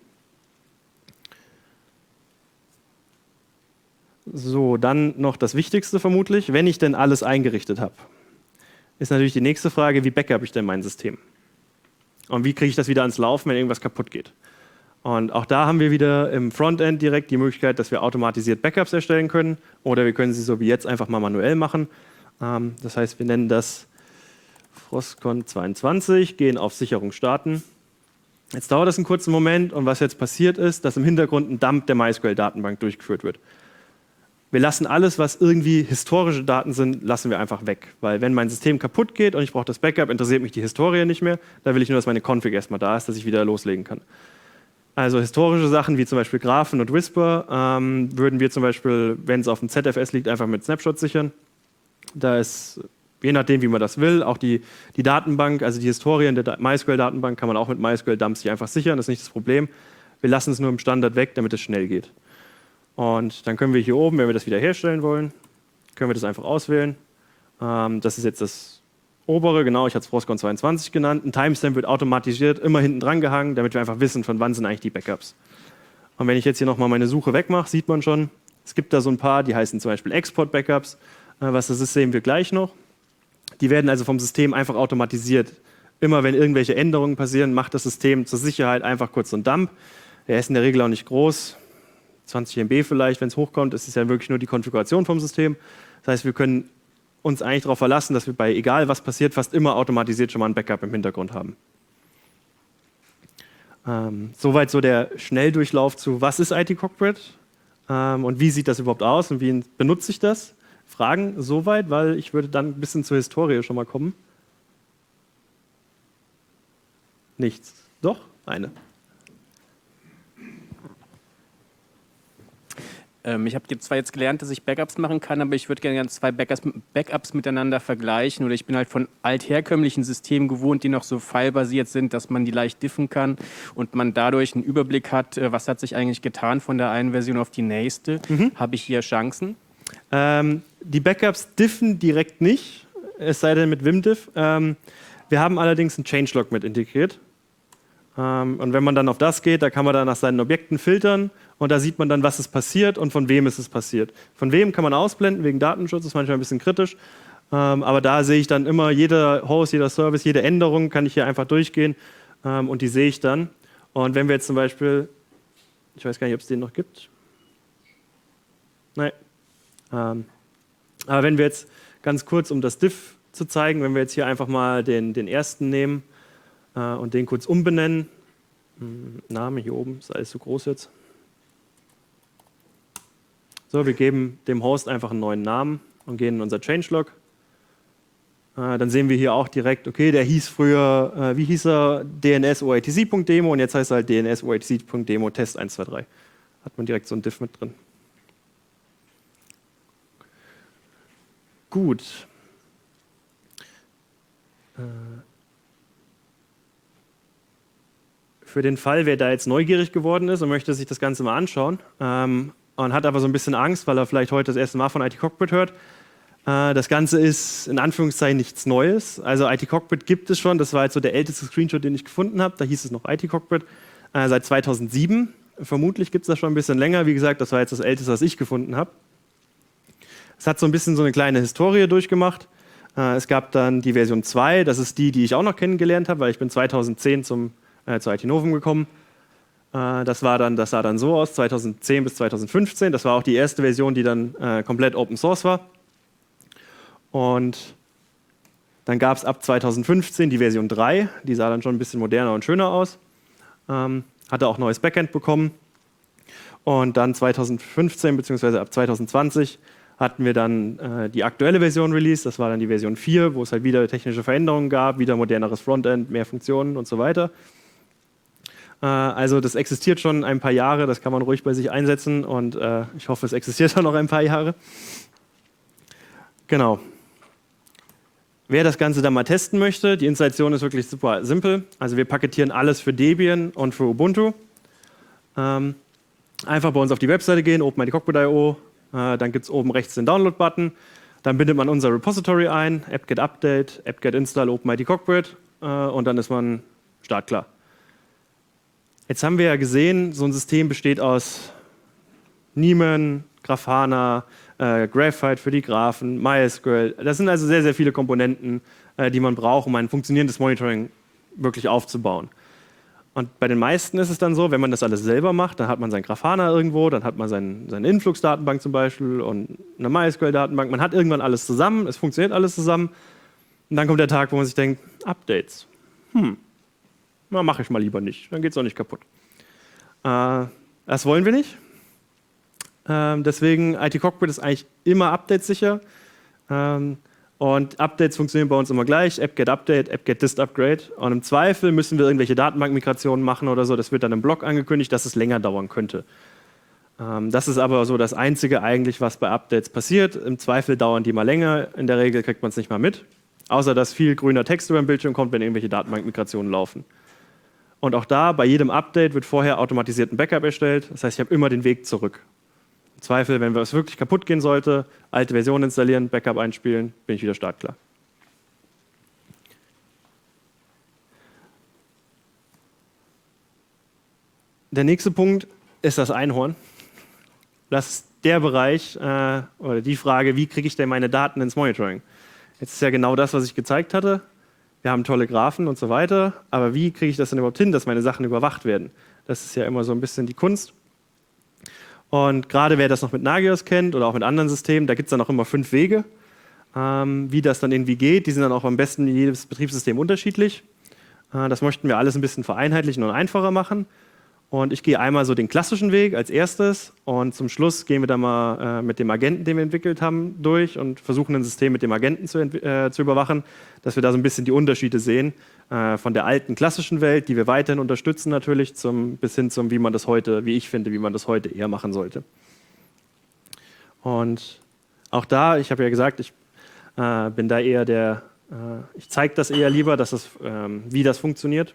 So, dann noch das Wichtigste vermutlich, wenn ich denn alles eingerichtet habe, ist natürlich die nächste Frage, wie backup ich denn mein System? Und wie kriege ich das wieder ans Laufen, wenn irgendwas kaputt geht? Und auch da haben wir wieder im Frontend direkt die Möglichkeit, dass wir automatisiert Backups erstellen können oder wir können sie so wie jetzt einfach mal manuell machen. Das heißt, wir nennen das Frostcon 22, gehen auf Sicherung starten. Jetzt dauert das einen kurzen Moment und was jetzt passiert ist, dass im Hintergrund ein Dump der MySQL-Datenbank durchgeführt wird. Wir lassen alles, was irgendwie historische Daten sind, lassen wir einfach weg. Weil wenn mein System kaputt geht und ich brauche das Backup, interessiert mich die Historie nicht mehr. Da will ich nur, dass meine Config erstmal da ist, dass ich wieder loslegen kann. Also historische Sachen wie zum Beispiel Graphen und Whisper würden wir zum Beispiel, wenn es auf dem ZFS liegt, einfach mit Snapshots sichern. Da ist, je nachdem, wie man das will, auch die Datenbank, also die Historie in der MySQL-Datenbank kann man auch mit MySQL-Dumps sich einfach sichern, das ist nicht das Problem. Wir lassen es nur im Standard weg, damit es schnell geht. Und dann können wir hier oben, wenn wir das wieder herstellen wollen, können wir das einfach auswählen. Das ist jetzt das obere, genau, ich hatte es Frostcon 22 genannt. Ein Timestamp wird automatisiert immer hinten dran gehangen, damit wir einfach wissen, von wann sind eigentlich die Backups. Und wenn ich jetzt hier nochmal meine Suche wegmache, sieht man schon, es gibt da so ein paar, die heißen zum Beispiel Export-Backups. Was das ist, sehen wir gleich noch. Die werden also vom System einfach automatisiert. Immer wenn irgendwelche Änderungen passieren, macht das System zur Sicherheit einfach kurz so einen Dump. Der ist in der Regel auch nicht groß. 20 MB vielleicht, wenn es hochkommt, ist es ja wirklich nur die Konfiguration vom System. Das heißt, wir können uns eigentlich darauf verlassen, dass wir bei egal was passiert, fast immer automatisiert schon mal ein Backup im Hintergrund haben. Soweit so der Schnelldurchlauf zu, was ist IT-Cockpit und wie sieht das überhaupt aus und wie benutze ich das? Fragen soweit, weil ich würde dann ein bisschen zur Historie schon mal kommen. Nichts. Doch? Eine.
Ich habe zwar jetzt gelernt, dass ich Backups machen kann, aber ich würde gerne zwei Backups miteinander vergleichen. Oder ich bin halt von altherkömmlichen Systemen gewohnt, die noch so filebasiert sind, dass man die leicht diffen kann und man dadurch einen Überblick hat, was hat sich eigentlich getan von der einen Version auf die nächste. Habe ich hier Chancen?
Die Backups diffen direkt nicht, es sei denn mit Vimdiff. Wir haben allerdings einen Changelog mit integriert. Und wenn man dann auf das geht, da kann man dann nach seinen Objekten filtern und da sieht man dann, was ist passiert und von wem ist es passiert. Von wem kann man ausblenden, wegen Datenschutz, ist manchmal ein bisschen kritisch. Aber da sehe ich dann immer, jeder Host, jeder Service, jede Änderung kann ich hier einfach durchgehen und die sehe ich dann. Und wenn wir jetzt zum Beispiel, ich weiß gar nicht, ob es den noch gibt. Nein. Aber wenn wir jetzt ganz kurz, um das Diff zu zeigen, wenn wir jetzt hier einfach mal den ersten nehmen, und den kurz umbenennen. Name hier oben, ist alles zu groß jetzt. So, wir geben dem Host einfach einen neuen Namen und gehen in unser Changelog. Dann sehen wir hier auch direkt, okay, der hieß früher, wie hieß er, dns-oitc.demo und jetzt heißt er halt dns-oitc.demo test 123. Hat man direkt so ein Diff mit drin. Gut. Für den Fall, wer da jetzt neugierig geworden ist und möchte sich das Ganze mal anschauen und hat aber so ein bisschen Angst, weil er vielleicht heute das erste Mal von IT Cockpit hört. Das Ganze ist in Anführungszeichen nichts Neues. Also IT Cockpit gibt es schon. Das war jetzt so der älteste Screenshot, den ich gefunden habe. Da hieß es noch IT Cockpit. Seit 2007. Vermutlich gibt es das schon ein bisschen länger. Wie gesagt, das war jetzt das älteste, was ich gefunden habe. Es hat so ein bisschen so eine kleine Historie durchgemacht. Es gab dann die Version 2. Das ist die ich auch noch kennengelernt habe, weil ich bin 2010 zur IT Novum gekommen. Das sah dann so aus, 2010 bis 2015. Das war auch die erste Version, die dann komplett Open Source war. Und dann gab es ab 2015 die Version 3, die sah dann schon ein bisschen moderner und schöner aus. Hatte auch neues Backend bekommen. Und dann 2015 bzw. ab 2020 hatten wir dann die aktuelle Version released. Das war dann die Version 4, wo es halt wieder technische Veränderungen gab, wieder moderneres Frontend, mehr Funktionen und so weiter. Also das existiert schon ein paar Jahre, das kann man ruhig bei sich einsetzen und ich hoffe, es existiert auch noch ein paar Jahre. Genau. Wer das Ganze dann mal testen möchte, die Installation ist wirklich super simpel. Also wir paketieren alles für Debian und für Ubuntu. Einfach bei uns auf die Webseite gehen, OpenIDCockpit.io, dann gibt es oben rechts den Download-Button. Dann bindet man unser Repository ein, apt-get update, apt-get install OpenIDCockpit und dann ist man startklar. Jetzt haben wir ja gesehen, so ein System besteht aus Nieman, Grafana, Graphite für die Graphen, MySQL. Das sind also sehr, sehr viele Komponenten, die man braucht, um ein funktionierendes Monitoring wirklich aufzubauen. Und bei den meisten ist es dann so, wenn man das alles selber macht, dann hat man sein Grafana irgendwo, dann hat man seine Influx-Datenbank zum Beispiel und eine MySQL-Datenbank. Man hat irgendwann alles zusammen, es funktioniert alles zusammen. Und dann kommt der Tag, wo man sich denkt, Updates. Na, mache ich mal lieber nicht, dann geht es auch nicht kaputt. Das wollen wir nicht. Deswegen, IT Cockpit ist eigentlich immer updatesicher. Und Updates funktionieren bei uns immer gleich. apt-get update, apt-get dist upgrade. Und im Zweifel müssen wir irgendwelche Datenbankmigrationen machen oder so. Das wird dann im Blog angekündigt, dass es länger dauern könnte. Das ist aber so das Einzige eigentlich, was bei Updates passiert. Im Zweifel dauern die mal länger. In der Regel kriegt man es nicht mal mit. Außer, dass viel grüner Text über den Bildschirm kommt, wenn irgendwelche Datenbankmigrationen laufen. Und auch da, bei jedem Update wird vorher automatisiert ein Backup erstellt. Das heißt, ich habe immer den Weg zurück. Im Zweifel, wenn es wirklich kaputt gehen sollte, alte Version installieren, Backup einspielen, bin ich wieder startklar. Der nächste Punkt ist das Einhorn. Das ist der Bereich oder die Frage, wie kriege ich denn meine Daten ins Monitoring? Jetzt ist ja genau das, was ich gezeigt hatte. Wir haben tolle Graphen und so weiter, aber wie kriege ich das denn überhaupt hin, dass meine Sachen überwacht werden? Das ist ja immer so ein bisschen die Kunst. Und gerade wer das noch mit Nagios kennt oder auch mit anderen Systemen, da gibt es dann auch immer 5 Wege, wie das dann irgendwie geht. Die sind dann auch am besten in jedes Betriebssystem unterschiedlich. Das möchten wir alles ein bisschen vereinheitlichen und einfacher machen. Und ich gehe einmal so den klassischen Weg als erstes und zum Schluss gehen wir dann mal mit dem Agenten, den wir entwickelt haben, durch und versuchen ein System mit dem Agenten zu überwachen, dass wir da so ein bisschen die Unterschiede sehen von der alten klassischen Welt, die wir weiterhin unterstützen natürlich, bis hin zum, wie man das heute, wie ich finde, wie man das heute eher machen sollte. Und auch da, ich habe ja gesagt, ich bin da eher ich zeige das eher lieber, wie das funktioniert.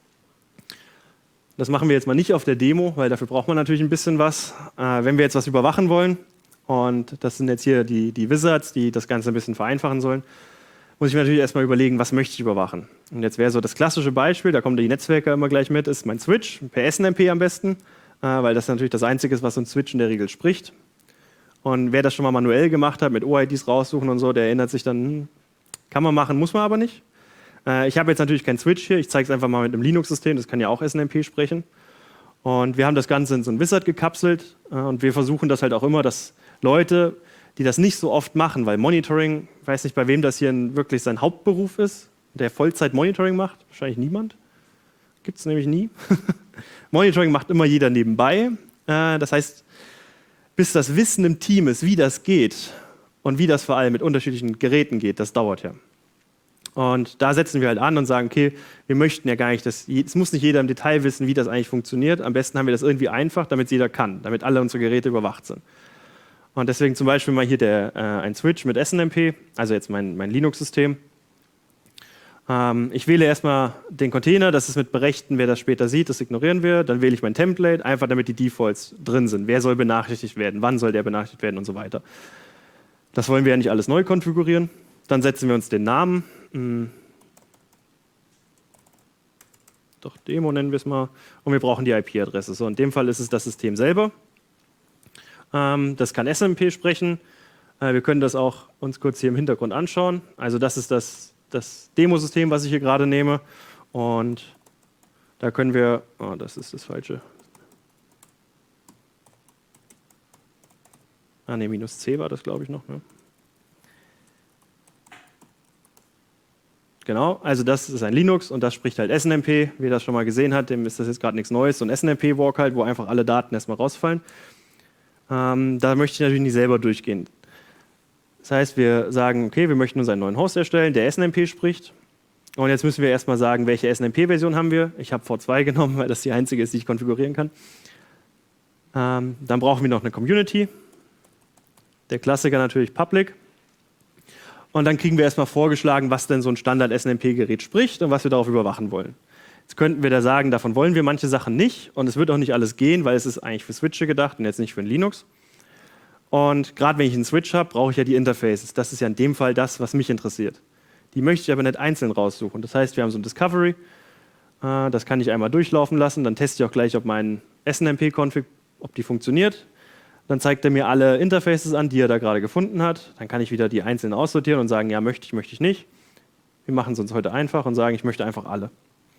Das machen wir jetzt mal nicht auf der Demo, weil dafür braucht man natürlich ein bisschen was. Wenn wir jetzt was überwachen wollen, und das sind jetzt hier die Wizards, die das Ganze ein bisschen vereinfachen sollen, muss ich mir natürlich erstmal überlegen, was möchte ich überwachen. Und jetzt wäre so das klassische Beispiel, da kommen die Netzwerke immer gleich mit, ist mein Switch, per SNMP am besten, weil das natürlich das Einzige ist, was so ein Switch in der Regel spricht. Und wer das schon mal manuell gemacht hat, mit OIDs raussuchen und so, der erinnert sich dann, kann man machen, muss man aber nicht. Ich habe jetzt natürlich keinen Switch hier, ich zeige es einfach mal mit einem Linux-System, das kann ja auch SNMP sprechen. Und wir haben das Ganze in so ein Wizard gekapselt und wir versuchen das halt auch immer, dass Leute, die das nicht so oft machen, weil Monitoring, ich weiß nicht, bei wem das hier wirklich sein Hauptberuf ist, der Vollzeit-Monitoring macht, wahrscheinlich niemand, gibt es nämlich nie. Monitoring macht immer jeder nebenbei, das heißt, bis das Wissen im Team ist, wie das geht und wie das vor allem mit unterschiedlichen Geräten geht, das dauert ja. Und da setzen wir halt an und sagen, okay, wir möchten ja gar nicht, es muss nicht jeder im Detail wissen, wie das eigentlich funktioniert. Am besten haben wir das irgendwie einfach, damit es jeder kann, damit alle unsere Geräte überwacht sind. Und deswegen zum Beispiel mal hier ein Switch mit SNMP, also jetzt mein Linux-System. Ich wähle erstmal den Container, das ist mit Berechten, wer das später sieht, das ignorieren wir. Dann wähle ich mein Template, einfach damit die Defaults drin sind. Wer soll benachrichtigt werden, wann soll der benachrichtigt werden und so weiter. Das wollen wir ja nicht alles neu konfigurieren. Dann setzen wir uns den Namen. Doch, Demo nennen wir es mal. Und wir brauchen die IP-Adresse. So, in dem Fall ist es das System selber. Das kann SNMP sprechen. Wir können das auch uns kurz hier im Hintergrund anschauen. Also das ist das Demosystem, was ich hier gerade nehme. Und da können wir, das ist das Falsche. -C war das, glaube ich, noch. Ne? Genau, also das ist ein Linux und das spricht halt SNMP. Wer das schon mal gesehen hat, dem ist das jetzt gerade nichts Neues. So ein SNMP-Walk halt, wo einfach alle Daten erstmal rausfallen. Da möchte ich natürlich nicht selber durchgehen. Das heißt, wir sagen, okay, wir möchten uns einen neuen Host erstellen, der SNMP spricht. Und jetzt müssen wir erstmal sagen, welche SNMP-Version haben wir. Ich habe V2 genommen, weil das die einzige ist, die ich konfigurieren kann. Dann brauchen wir noch eine Community. Der Klassiker natürlich Public. Und dann kriegen wir erstmal vorgeschlagen, was denn so ein Standard-SNMP-Gerät spricht und was wir darauf überwachen wollen. Jetzt könnten wir da sagen, davon wollen wir manche Sachen nicht und es wird auch nicht alles gehen, weil es ist eigentlich für Switche gedacht und jetzt nicht für ein Linux. Und gerade wenn ich einen Switch habe, brauche ich ja die Interfaces. Das ist ja in dem Fall das, was mich interessiert. Die möchte ich aber nicht einzeln raussuchen. Das heißt, wir haben so ein Discovery, das kann ich einmal durchlaufen lassen, dann teste ich auch gleich, ob mein SNMP-Config, ob die funktioniert. Dann zeigt er mir alle Interfaces an, die er da gerade gefunden hat. Dann kann ich wieder die einzelnen aussortieren und sagen, ja, möchte ich nicht. Wir machen es uns heute einfach und sagen, ich möchte einfach alle.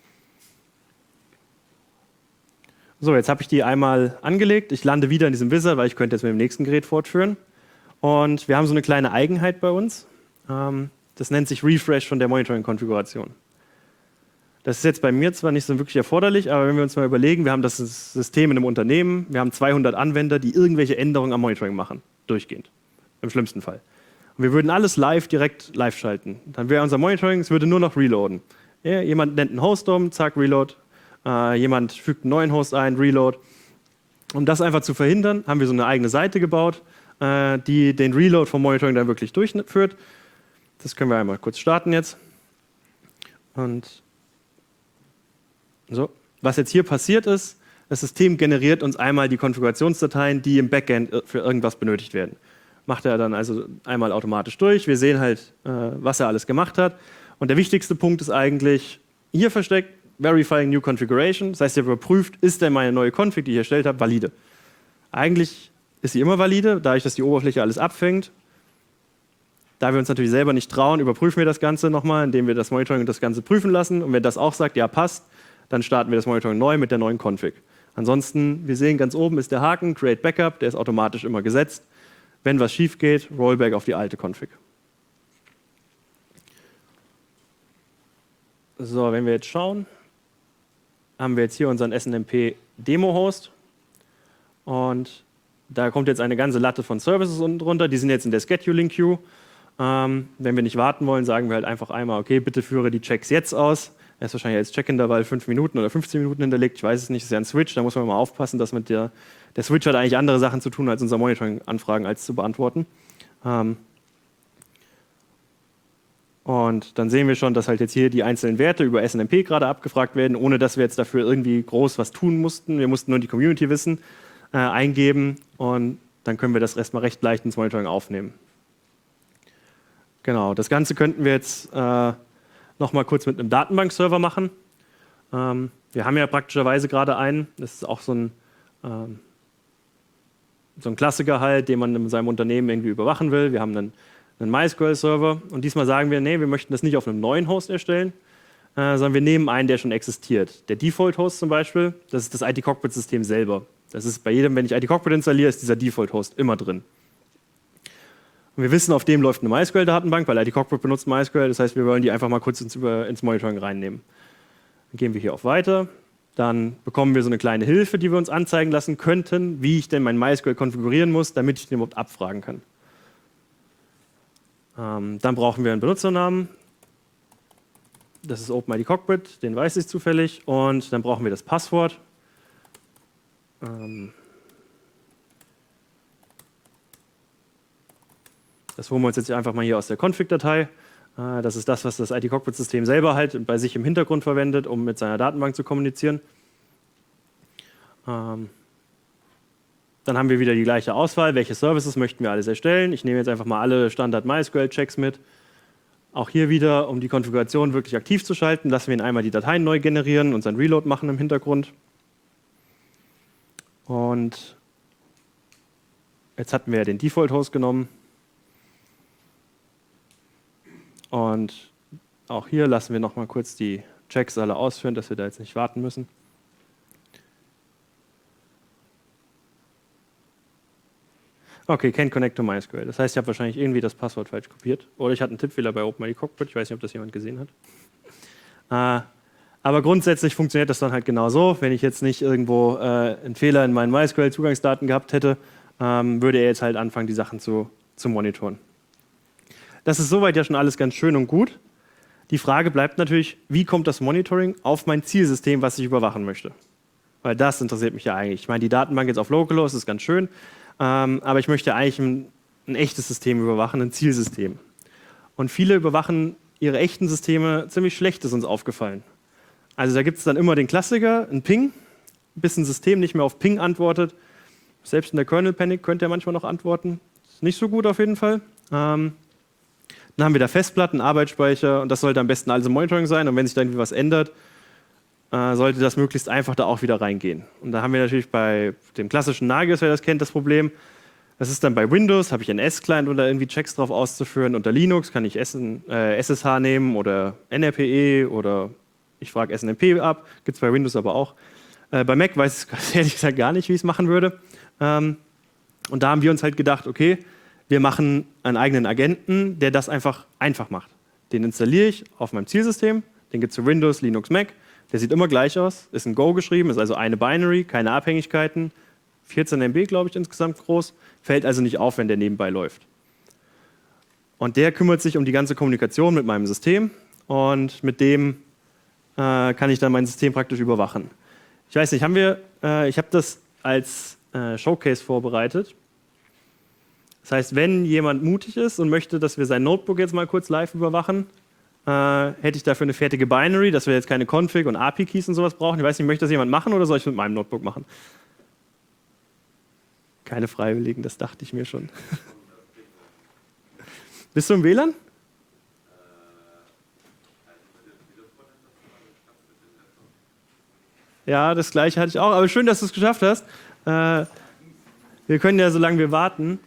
So, jetzt habe ich die einmal angelegt. Ich lande wieder in diesem Wizard, weil ich könnte jetzt mit dem nächsten Gerät fortführen. Und wir haben so eine kleine Eigenheit bei uns. Das nennt sich Refresh von der Monitoring-Konfiguration. Das ist jetzt bei mir zwar nicht so wirklich erforderlich, aber wenn wir uns mal überlegen, wir haben das System in einem Unternehmen, wir haben 200 Anwender, die irgendwelche Änderungen am Monitoring machen, durchgehend, im schlimmsten Fall. Und wir würden alles direkt live schalten. Dann wäre unser Monitoring, es würde nur noch reloaden. Ja, jemand nennt einen Host um, zack, Reload. Jemand fügt einen neuen Host ein, Reload. Um das einfach zu verhindern, haben wir so eine eigene Seite gebaut, die den Reload vom Monitoring dann wirklich durchführt. Das können wir einmal kurz starten jetzt. Und so, was jetzt hier passiert ist, das System generiert uns einmal die Konfigurationsdateien, die im Backend für irgendwas benötigt werden. Macht er dann also einmal automatisch durch. Wir sehen halt, was er alles gemacht hat. Und der wichtigste Punkt ist eigentlich hier versteckt, Verifying New Configuration. Das heißt, er überprüft, ist denn meine neue Config, die ich erstellt habe, valide. Eigentlich ist sie immer valide, dadurch, dass die Oberfläche alles abfängt. Da wir uns natürlich selber nicht trauen, überprüfen wir das Ganze nochmal, indem wir das Monitoring und das Ganze prüfen lassen. Und wenn das auch sagt, ja, passt, dann starten wir das Monitoring neu mit der neuen Config. Ansonsten, wir sehen ganz oben ist der Haken, Create Backup, der ist automatisch immer gesetzt. Wenn was schief geht, Rollback auf die alte Config. So, wenn wir jetzt schauen, haben wir jetzt hier unseren SNMP-Demo-Host. Und da kommt jetzt eine ganze Latte von Services unten drunter. Die sind jetzt in der Scheduling-Queue. Wenn wir nicht warten wollen, sagen wir halt einfach einmal, okay, bitte führe die Checks jetzt aus. Er ist wahrscheinlich als Check-In-Intervall 5 Minuten oder 15 Minuten hinterlegt. Ich weiß es nicht, das ist ja ein Switch. Da muss man mal aufpassen, dass mit der Switch hat eigentlich andere Sachen zu tun, als unser Monitoring-Anfragen als zu beantworten. Und dann sehen wir schon, dass halt jetzt hier die einzelnen Werte über SNMP gerade abgefragt werden, ohne dass wir jetzt dafür irgendwie groß was tun mussten. Wir mussten nur die Community wissen, eingeben und dann können wir das erstmal recht leicht ins Monitoring aufnehmen. Genau, das Ganze könnten wir jetzt noch mal kurz mit einem Datenbankserver machen. Wir haben ja praktischerweise gerade einen, das ist auch so ein Klassiker halt, den man in seinem Unternehmen irgendwie überwachen will. Wir haben einen MySQL-Server und diesmal sagen wir, nee, wir möchten das nicht auf einem neuen Host erstellen, sondern wir nehmen einen, der schon existiert. Der Default-Host zum Beispiel, das ist das IT-Cockpit-System selber. Das ist bei jedem, wenn ich IT-Cockpit installiere, ist dieser Default-Host immer drin. Und wir wissen, auf dem läuft eine MySQL-Datenbank, weil IT-Cockpit benutzt MySQL, das heißt, wir wollen die einfach mal kurz ins Monitoring reinnehmen. Dann gehen wir hier auf Weiter, dann bekommen wir so eine kleine Hilfe, die wir uns anzeigen lassen könnten, wie ich denn mein MySQL konfigurieren muss, damit ich den überhaupt abfragen kann. Dann brauchen wir einen Benutzernamen. Das ist OpenID Cockpit, den weiß ich zufällig. Und dann brauchen wir das Passwort. Das holen wir uns jetzt einfach mal hier aus der Config-Datei. Das ist das, was das IT-Cockpit-System selber halt bei sich im Hintergrund verwendet, um mit seiner Datenbank zu kommunizieren. Dann haben wir wieder die gleiche Auswahl. Welche Services möchten wir alles erstellen? Ich nehme jetzt einfach mal alle Standard-MySQL-Checks mit. Auch hier wieder, um die Konfiguration wirklich aktiv zu schalten, lassen wir ihn einmal die Dateien neu generieren und seinen Reload machen im Hintergrund. Und jetzt hatten wir ja den Default-Host genommen. Und auch hier lassen wir noch mal kurz die Checks alle ausführen, dass wir da jetzt nicht warten müssen. Okay, can't connect to MySQL. Das heißt, ich habe wahrscheinlich irgendwie das Passwort falsch kopiert. Oder ich hatte einen Tippfehler bei OpenID Cockpit. Ich weiß nicht, ob das jemand gesehen hat. Aber grundsätzlich funktioniert das dann halt genau so. Wenn ich jetzt nicht irgendwo einen Fehler in meinen MySQL-Zugangsdaten gehabt hätte, würde er jetzt halt anfangen, die Sachen zu monitoren. Das ist soweit ja schon alles ganz schön und gut. Die Frage bleibt natürlich, wie kommt das Monitoring auf mein Zielsystem, was ich überwachen möchte? Weil das interessiert mich ja eigentlich. Ich meine, die Datenbank jetzt auf Localhost ist ganz schön, aber ich möchte eigentlich ein echtes System überwachen, ein Zielsystem. Und viele überwachen ihre echten Systeme ziemlich schlecht, ist uns aufgefallen. Also da gibt es dann immer den Klassiker, ein Ping, bis ein System nicht mehr auf Ping antwortet. Selbst in der Kernel Panic könnte er manchmal noch antworten. Ist nicht so gut auf jeden Fall. Dann haben wir da Festplatten, Arbeitsspeicher und das sollte am besten alles im Monitoring sein. Und wenn sich da irgendwie was ändert, sollte das möglichst einfach da auch wieder reingehen. Und da haben wir natürlich bei dem klassischen Nagios, wer das kennt, das Problem. Das ist dann bei Windows, habe ich einen S-Client, um da irgendwie Checks drauf auszuführen. Unter Linux kann ich SSH nehmen oder NRPE oder ich frage SNMP ab. Gibt es bei Windows aber auch. Bei Mac weiß ich ehrlich gesagt gar nicht, wie ich es machen würde. Und da haben wir uns halt gedacht, okay, wir machen einen eigenen Agenten, der das einfach macht. Den installiere ich auf meinem Zielsystem, den gibt es für Windows, Linux, Mac. Der sieht immer gleich aus, ist in Go geschrieben, ist also eine Binary, keine Abhängigkeiten. 14 MB, glaube ich, insgesamt groß. Fällt also nicht auf, wenn der nebenbei läuft. Und der kümmert sich um die ganze Kommunikation mit meinem System und mit dem kann ich dann mein System praktisch überwachen. Ich weiß nicht, ich habe das als Showcase vorbereitet. Das heißt, wenn jemand mutig ist und möchte, dass wir sein Notebook jetzt mal kurz live überwachen, hätte ich dafür eine fertige Binary, dass wir jetzt keine Config und API-Keys und sowas brauchen. Ich weiß nicht, möchte das jemand machen oder soll ich mit meinem Notebook machen? Keine Freiwilligen, das dachte ich mir schon. Bist du im WLAN? Ja, das gleiche hatte ich auch, aber schön, dass du es geschafft hast. Wir können ja, solange wir warten.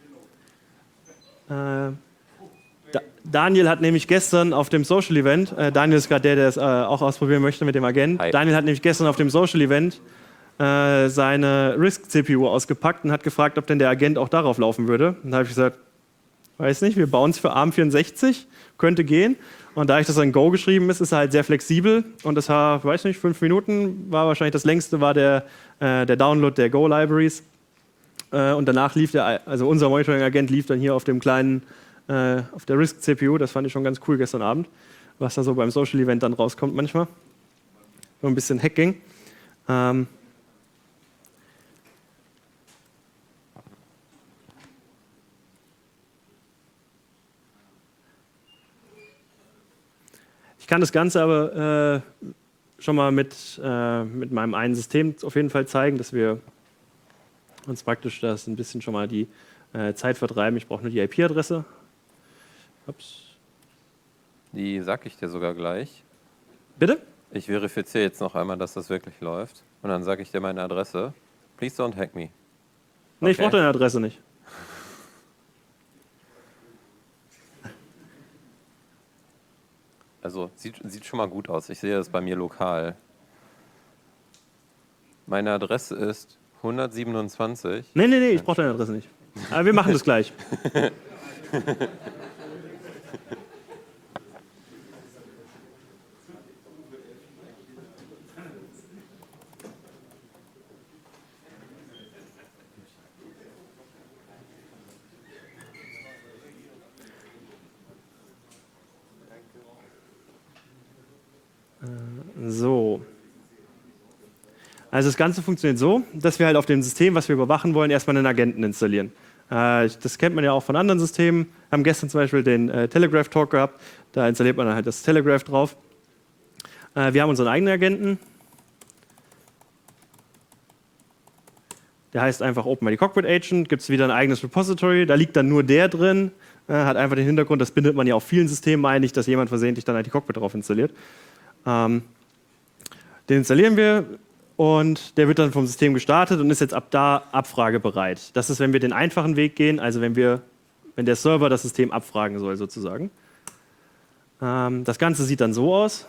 Daniel hat nämlich gestern auf dem Social Event, Daniel ist gerade der es auch ausprobieren möchte mit dem Agent.
Hi.
Daniel hat nämlich gestern auf dem Social Event seine RISC-CPU ausgepackt und hat gefragt, ob denn der Agent auch darauf laufen würde. Und da habe ich gesagt, weiß nicht, wir bauen es für ARM64, könnte gehen. Und da ich das in Go geschrieben ist, ist er halt sehr flexibel. Und das war, weiß nicht, 5 Minuten war wahrscheinlich das längste, war der Download der Go-Libraries. Und danach lief also unser Monitoring-Agent lief dann hier auf dem kleinen, auf der RISC-CPU. Das fand ich schon ganz cool gestern Abend, was da so beim Social-Event dann rauskommt manchmal. So ein bisschen Hacking. Ich kann das Ganze aber schon mal mit meinem einen System auf jeden Fall zeigen, dass wir uns praktisch das ein bisschen schon mal die Zeit vertreiben. Ich brauche nur die IP-Adresse. Ups.
Die sag ich dir sogar gleich.
Bitte?
Ich verifiziere jetzt noch einmal, dass das wirklich läuft. Und dann sage ich dir meine Adresse. Please don't hack me.
Nee, ich
Okay.
brauche deine Adresse nicht.
Also sieht schon mal gut aus. Ich sehe das bei mir lokal. Meine Adresse ist 127.
Nee, ich brauche deine Adresse nicht. Aber wir machen das gleich. Also das Ganze funktioniert so, dass wir halt auf dem System, was wir überwachen wollen, erstmal einen Agenten installieren. Das kennt man ja auch von anderen Systemen. Wir haben gestern zum Beispiel den Telegraph-Talk gehabt. Da installiert man dann halt das Telegraph drauf. Wir haben unseren eigenen Agenten. Der heißt einfach OpenID Cockpit Agent. Gibt es wieder ein eigenes Repository. Da liegt dann nur der drin. Hat einfach den Hintergrund, das bindet man ja auf vielen Systemen ein, nicht, dass jemand versehentlich dann IT Cockpit drauf installiert. Den installieren wir. Und der wird dann vom System gestartet und ist jetzt ab da abfragebereit. Das ist, wenn wir den einfachen Weg gehen, also wenn der Server das System abfragen soll, sozusagen. Das Ganze sieht dann so aus.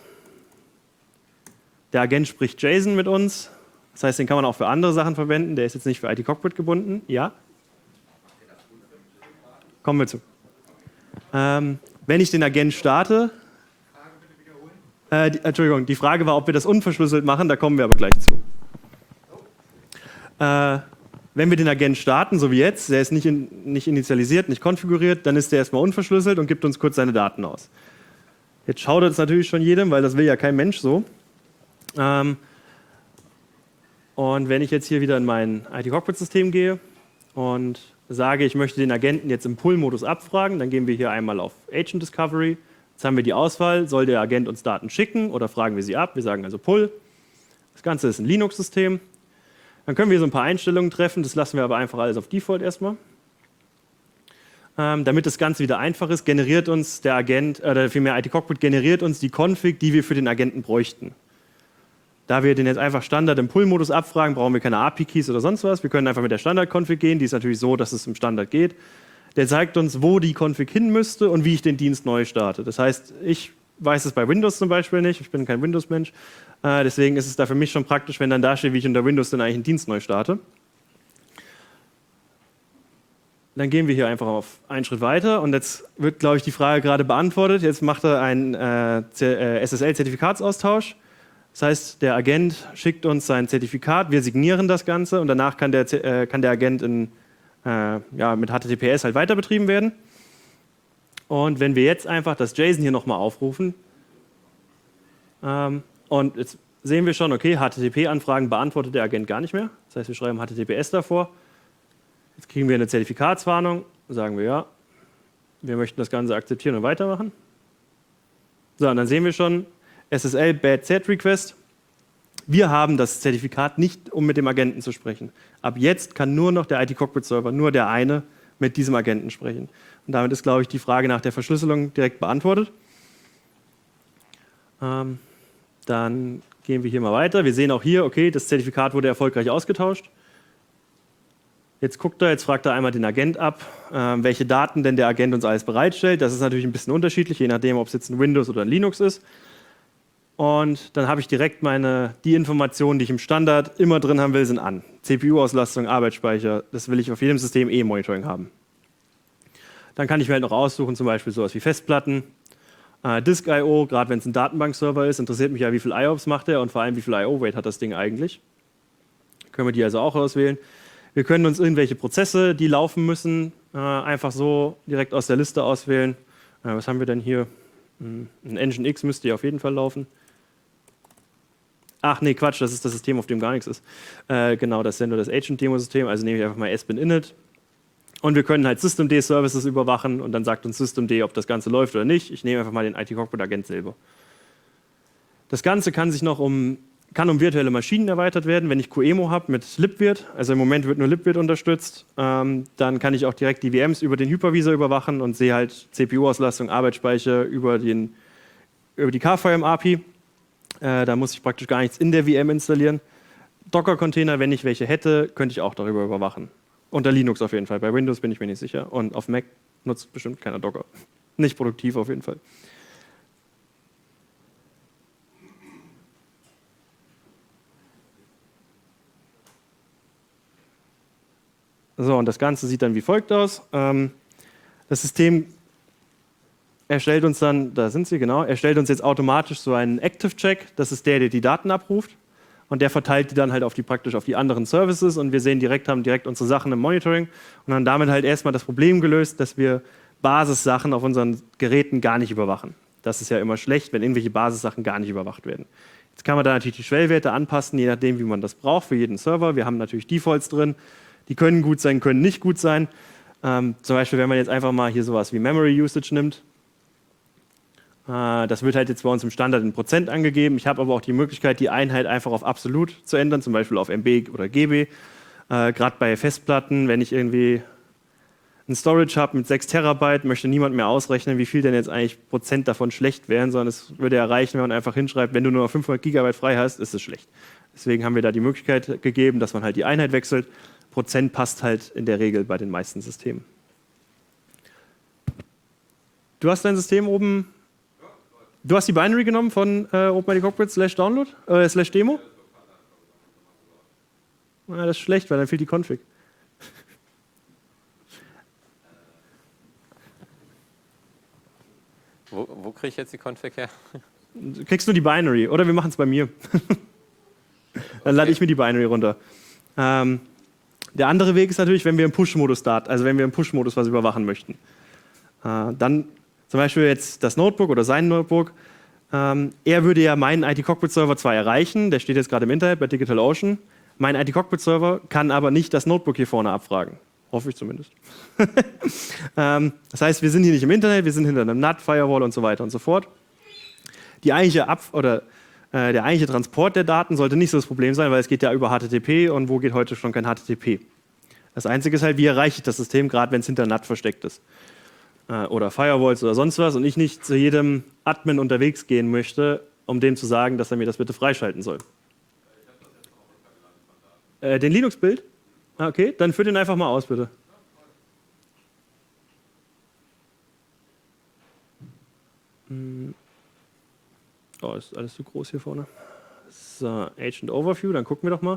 Der Agent spricht JSON mit uns. Das heißt, den kann man auch für andere Sachen verwenden. Der ist jetzt nicht für IT Cockpit gebunden. Ja? Kommen wir zu. Wenn ich den Agent starte. Entschuldigung, die Frage war, ob wir das unverschlüsselt machen, da kommen wir aber gleich zu. Wenn wir den Agent starten, so wie jetzt, der ist nicht initialisiert, nicht konfiguriert, dann ist der erstmal unverschlüsselt und gibt uns kurz seine Daten aus. Jetzt schaut das natürlich schon jedem, weil das will ja kein Mensch so. Und wenn ich jetzt hier wieder in mein IT-Cockpit-System gehe und sage, ich möchte den Agenten jetzt im Pull-Modus abfragen, dann gehen wir hier einmal auf Agent Discovery. Jetzt haben wir die Auswahl, soll der Agent uns Daten schicken oder fragen wir sie ab? Wir sagen also Pull. Das Ganze ist ein Linux-System. Dann können wir so ein paar Einstellungen treffen, das lassen wir aber einfach alles auf Default erstmal. Damit das Ganze wieder einfach ist, generiert uns der Agent, oder vielmehr IT-Cockpit generiert uns die Config, die wir für den Agenten bräuchten. Da wir den jetzt einfach Standard im Pull-Modus abfragen, brauchen wir keine API-Keys oder sonst was. Wir können einfach mit der Standard-Config gehen, die ist natürlich so, dass es im Standard geht. Der zeigt uns, wo die Config hin müsste und wie ich den Dienst neu starte. Das heißt, ich weiß es bei Windows zum Beispiel nicht, ich bin kein Windows-Mensch. Deswegen ist es da für mich schon praktisch, wenn dann da steht, wie ich unter Windows dann eigentlich einen Dienst neu starte. Dann gehen wir hier einfach auf einen Schritt weiter und jetzt wird, glaube ich, die Frage gerade beantwortet. Jetzt macht er einen SSL-Zertifikatsaustausch. Das heißt, der Agent schickt uns sein Zertifikat, wir signieren das Ganze und danach kann der Agent mit HTTPS halt weiter betrieben werden. Und wenn wir jetzt einfach das JSON hier nochmal aufrufen, und jetzt sehen wir schon, okay, HTTP-Anfragen beantwortet der Agent gar nicht mehr. Das heißt, wir schreiben HTTPS davor. Jetzt kriegen wir eine Zertifikatswarnung, sagen wir ja, wir möchten das Ganze akzeptieren und weitermachen. So, und dann sehen wir schon, SSL Bad Cert Request. Wir haben das Zertifikat nicht, um mit dem Agenten zu sprechen. Ab jetzt kann nur noch der IT-Cockpit-Server, nur der eine, mit diesem Agenten sprechen. Und damit ist, glaube ich, die Frage nach der Verschlüsselung direkt beantwortet. Dann gehen wir hier mal weiter. Wir sehen auch hier, okay, das Zertifikat wurde erfolgreich ausgetauscht. Jetzt fragt er einmal den Agent ab, welche Daten denn der Agent uns alles bereitstellt. Das ist natürlich ein bisschen unterschiedlich, je nachdem, ob es jetzt ein Windows oder ein Linux ist. Und dann habe ich direkt die Informationen, die ich im Standard immer drin haben will, sind an. CPU-Auslastung, Arbeitsspeicher, das will ich auf jedem System Monitoring haben. Dann kann ich mir halt noch aussuchen, zum Beispiel sowas wie Festplatten, Disk I/O, gerade wenn es ein Datenbankserver ist, interessiert mich ja, wie viel IOPS macht er und vor allem, wie viel I/O-Weight hat das Ding eigentlich. Können wir die also auch auswählen. Wir können uns irgendwelche Prozesse, die laufen müssen, einfach so direkt aus der Liste auswählen. Was haben wir denn hier? Ein Nginx müsste ja auf jeden Fall laufen. Ach nee, Quatsch, das ist das System, auf dem gar nichts ist. Genau, das ist ja nur das Agent-Demo-System, also nehme ich einfach mal sbin-init. Und wir können halt Systemd-Services überwachen und dann sagt uns Systemd, ob das Ganze läuft oder nicht. Ich nehme einfach mal den IT-Cockpit-Agent selber. Das Ganze kann um virtuelle Maschinen erweitert werden, wenn ich QEMU habe mit libvirt. Also im Moment wird nur libvirt unterstützt. Dann kann ich auch direkt die VMs über den Hypervisor überwachen und sehe halt CPU-Auslastung, Arbeitsspeicher über die KVM-API. Da muss ich praktisch gar nichts in der VM installieren. Docker-Container, wenn ich welche hätte, könnte ich auch darüber überwachen. Unter Linux auf jeden Fall. Bei Windows bin ich mir nicht sicher. Und auf Mac nutzt bestimmt keiner Docker. Nicht produktiv auf jeden Fall. So, und das Ganze sieht dann wie folgt aus. Das System erstellt uns dann, da sind sie, genau, erstellt uns jetzt automatisch so einen Active-Check. Das ist der die Daten abruft. Und der verteilt die dann halt praktisch auf die anderen Services. Und wir haben direkt unsere Sachen im Monitoring. Und haben damit halt erstmal das Problem gelöst, dass wir Basissachen auf unseren Geräten gar nicht überwachen. Das ist ja immer schlecht, wenn irgendwelche Basissachen gar nicht überwacht werden. Jetzt kann man da natürlich die Schwellwerte anpassen, je nachdem, wie man das braucht für jeden Server. Wir haben natürlich Defaults drin, die können gut sein, können nicht gut sein. Zum Beispiel, wenn man jetzt einfach mal hier sowas wie Memory Usage nimmt. Das wird halt jetzt bei uns im Standard in Prozent angegeben. Ich habe aber auch die Möglichkeit, die Einheit einfach auf absolut zu ändern, zum Beispiel auf MB oder GB. Gerade bei Festplatten, wenn ich irgendwie ein Storage habe mit 6 Terabyte, möchte niemand mehr ausrechnen, wie viel denn jetzt eigentlich Prozent davon schlecht wären, sondern es würde erreichen, wenn man einfach hinschreibt, wenn du nur 500 Gigabyte frei hast, ist es schlecht. Deswegen haben wir da die Möglichkeit gegeben, dass man halt die Einheit wechselt. Prozent passt halt in der Regel bei den meisten Systemen. Du hast dein System oben. Du hast die Binary genommen von OpenID Cockpit /Download, /Demo? Das ist schlecht, weil dann fehlt die Config.
Wo kriege ich jetzt die Config her?
Du kriegst nur die Binary, oder wir machen es bei mir. Dann lade ich mir die Binary runter. Der andere Weg ist natürlich, wenn wir im Push-Modus starten, also wenn wir im Push-Modus was überwachen möchten. Dann zum Beispiel jetzt das Notebook oder sein Notebook. Er würde ja meinen IT-Cockpit-Server zwar erreichen, der steht jetzt gerade im Internet bei DigitalOcean. Mein IT-Cockpit-Server kann aber nicht das Notebook hier vorne abfragen. Hoffe ich zumindest. Das heißt, wir sind hier nicht im Internet, wir sind hinter einem NAT, Firewall und so weiter und so fort. Der eigentliche Transport der Daten sollte nicht so das Problem sein, weil es geht ja über HTTP und wo geht heute schon kein HTTP? Das Einzige ist halt, wie erreiche ich das System, gerade wenn es hinter NAT versteckt ist. Oder Firewalls oder sonst was und ich nicht zu jedem Admin unterwegs gehen möchte, um dem zu sagen, dass er mir das bitte freischalten soll. Den Linux-Bild? Okay, dann führ den einfach mal aus, bitte. Oh, ist alles zu groß hier vorne. So, Agent Overview, dann gucken wir doch mal.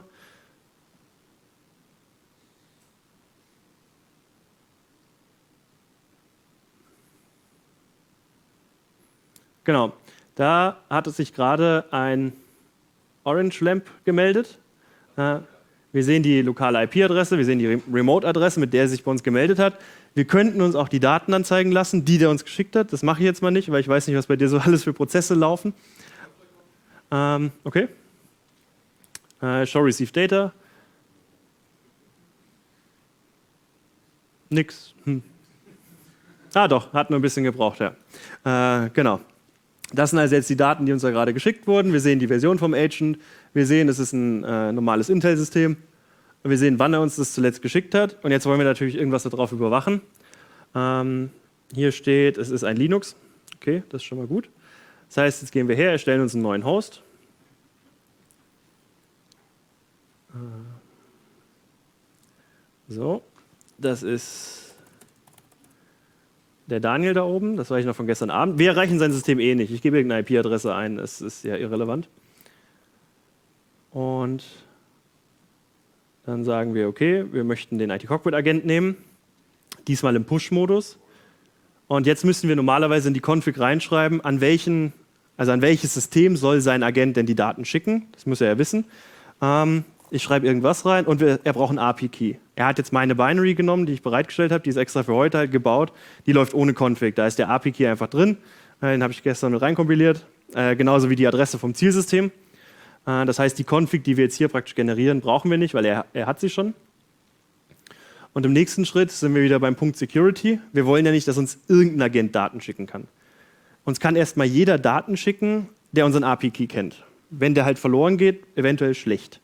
Genau, da hat es sich gerade ein Orange Lamp gemeldet. Wir sehen die lokale IP-Adresse, wir sehen die Remote-Adresse, mit der er sich bei uns gemeldet hat. Wir könnten uns auch die Daten anzeigen lassen, die der uns geschickt hat. Das mache ich jetzt mal nicht, weil ich weiß nicht, was bei dir so alles für Prozesse laufen. Okay. Show Receive Data. Nix. Doch, hat nur ein bisschen gebraucht, ja. Genau. Das sind also jetzt die Daten, die uns da gerade geschickt wurden. Wir sehen die Version vom Agent. Wir sehen, es ist ein normales Intel-System. Wir sehen, wann er uns das zuletzt geschickt hat. Und jetzt wollen wir natürlich irgendwas darauf überwachen. Hier steht, es ist ein Linux. Okay, das ist schon mal gut. Das heißt, jetzt gehen wir her, erstellen uns einen neuen Host. So, das ist der Daniel da oben, das weiß ich noch von gestern Abend. Wir erreichen sein System eh nicht. Ich gebe irgendeine IP-Adresse ein, es ist ja irrelevant. Und dann sagen wir, okay, wir möchten den IT-Cockpit-Agent nehmen, diesmal im Push-Modus. Und jetzt müssen wir normalerweise in die Config reinschreiben, an welches System soll sein Agent denn die Daten schicken. Das muss er ja wissen. Ich schreibe irgendwas rein und er braucht einen API-Key. Er hat jetzt meine Binary genommen, die ich bereitgestellt habe, die ist extra für heute halt gebaut. Die läuft ohne Config, da ist der API-Key einfach drin. Den habe ich gestern mit reinkompiliert, genauso wie die Adresse vom Zielsystem. Das heißt, die Config, die wir jetzt hier praktisch generieren, brauchen wir nicht, weil er hat sie schon. Und im nächsten Schritt sind wir wieder beim Punkt Security. Wir wollen ja nicht, dass uns irgendein Agent Daten schicken kann. Uns kann erstmal jeder Daten schicken, der unseren API-Key kennt. Wenn der halt verloren geht, eventuell schlecht.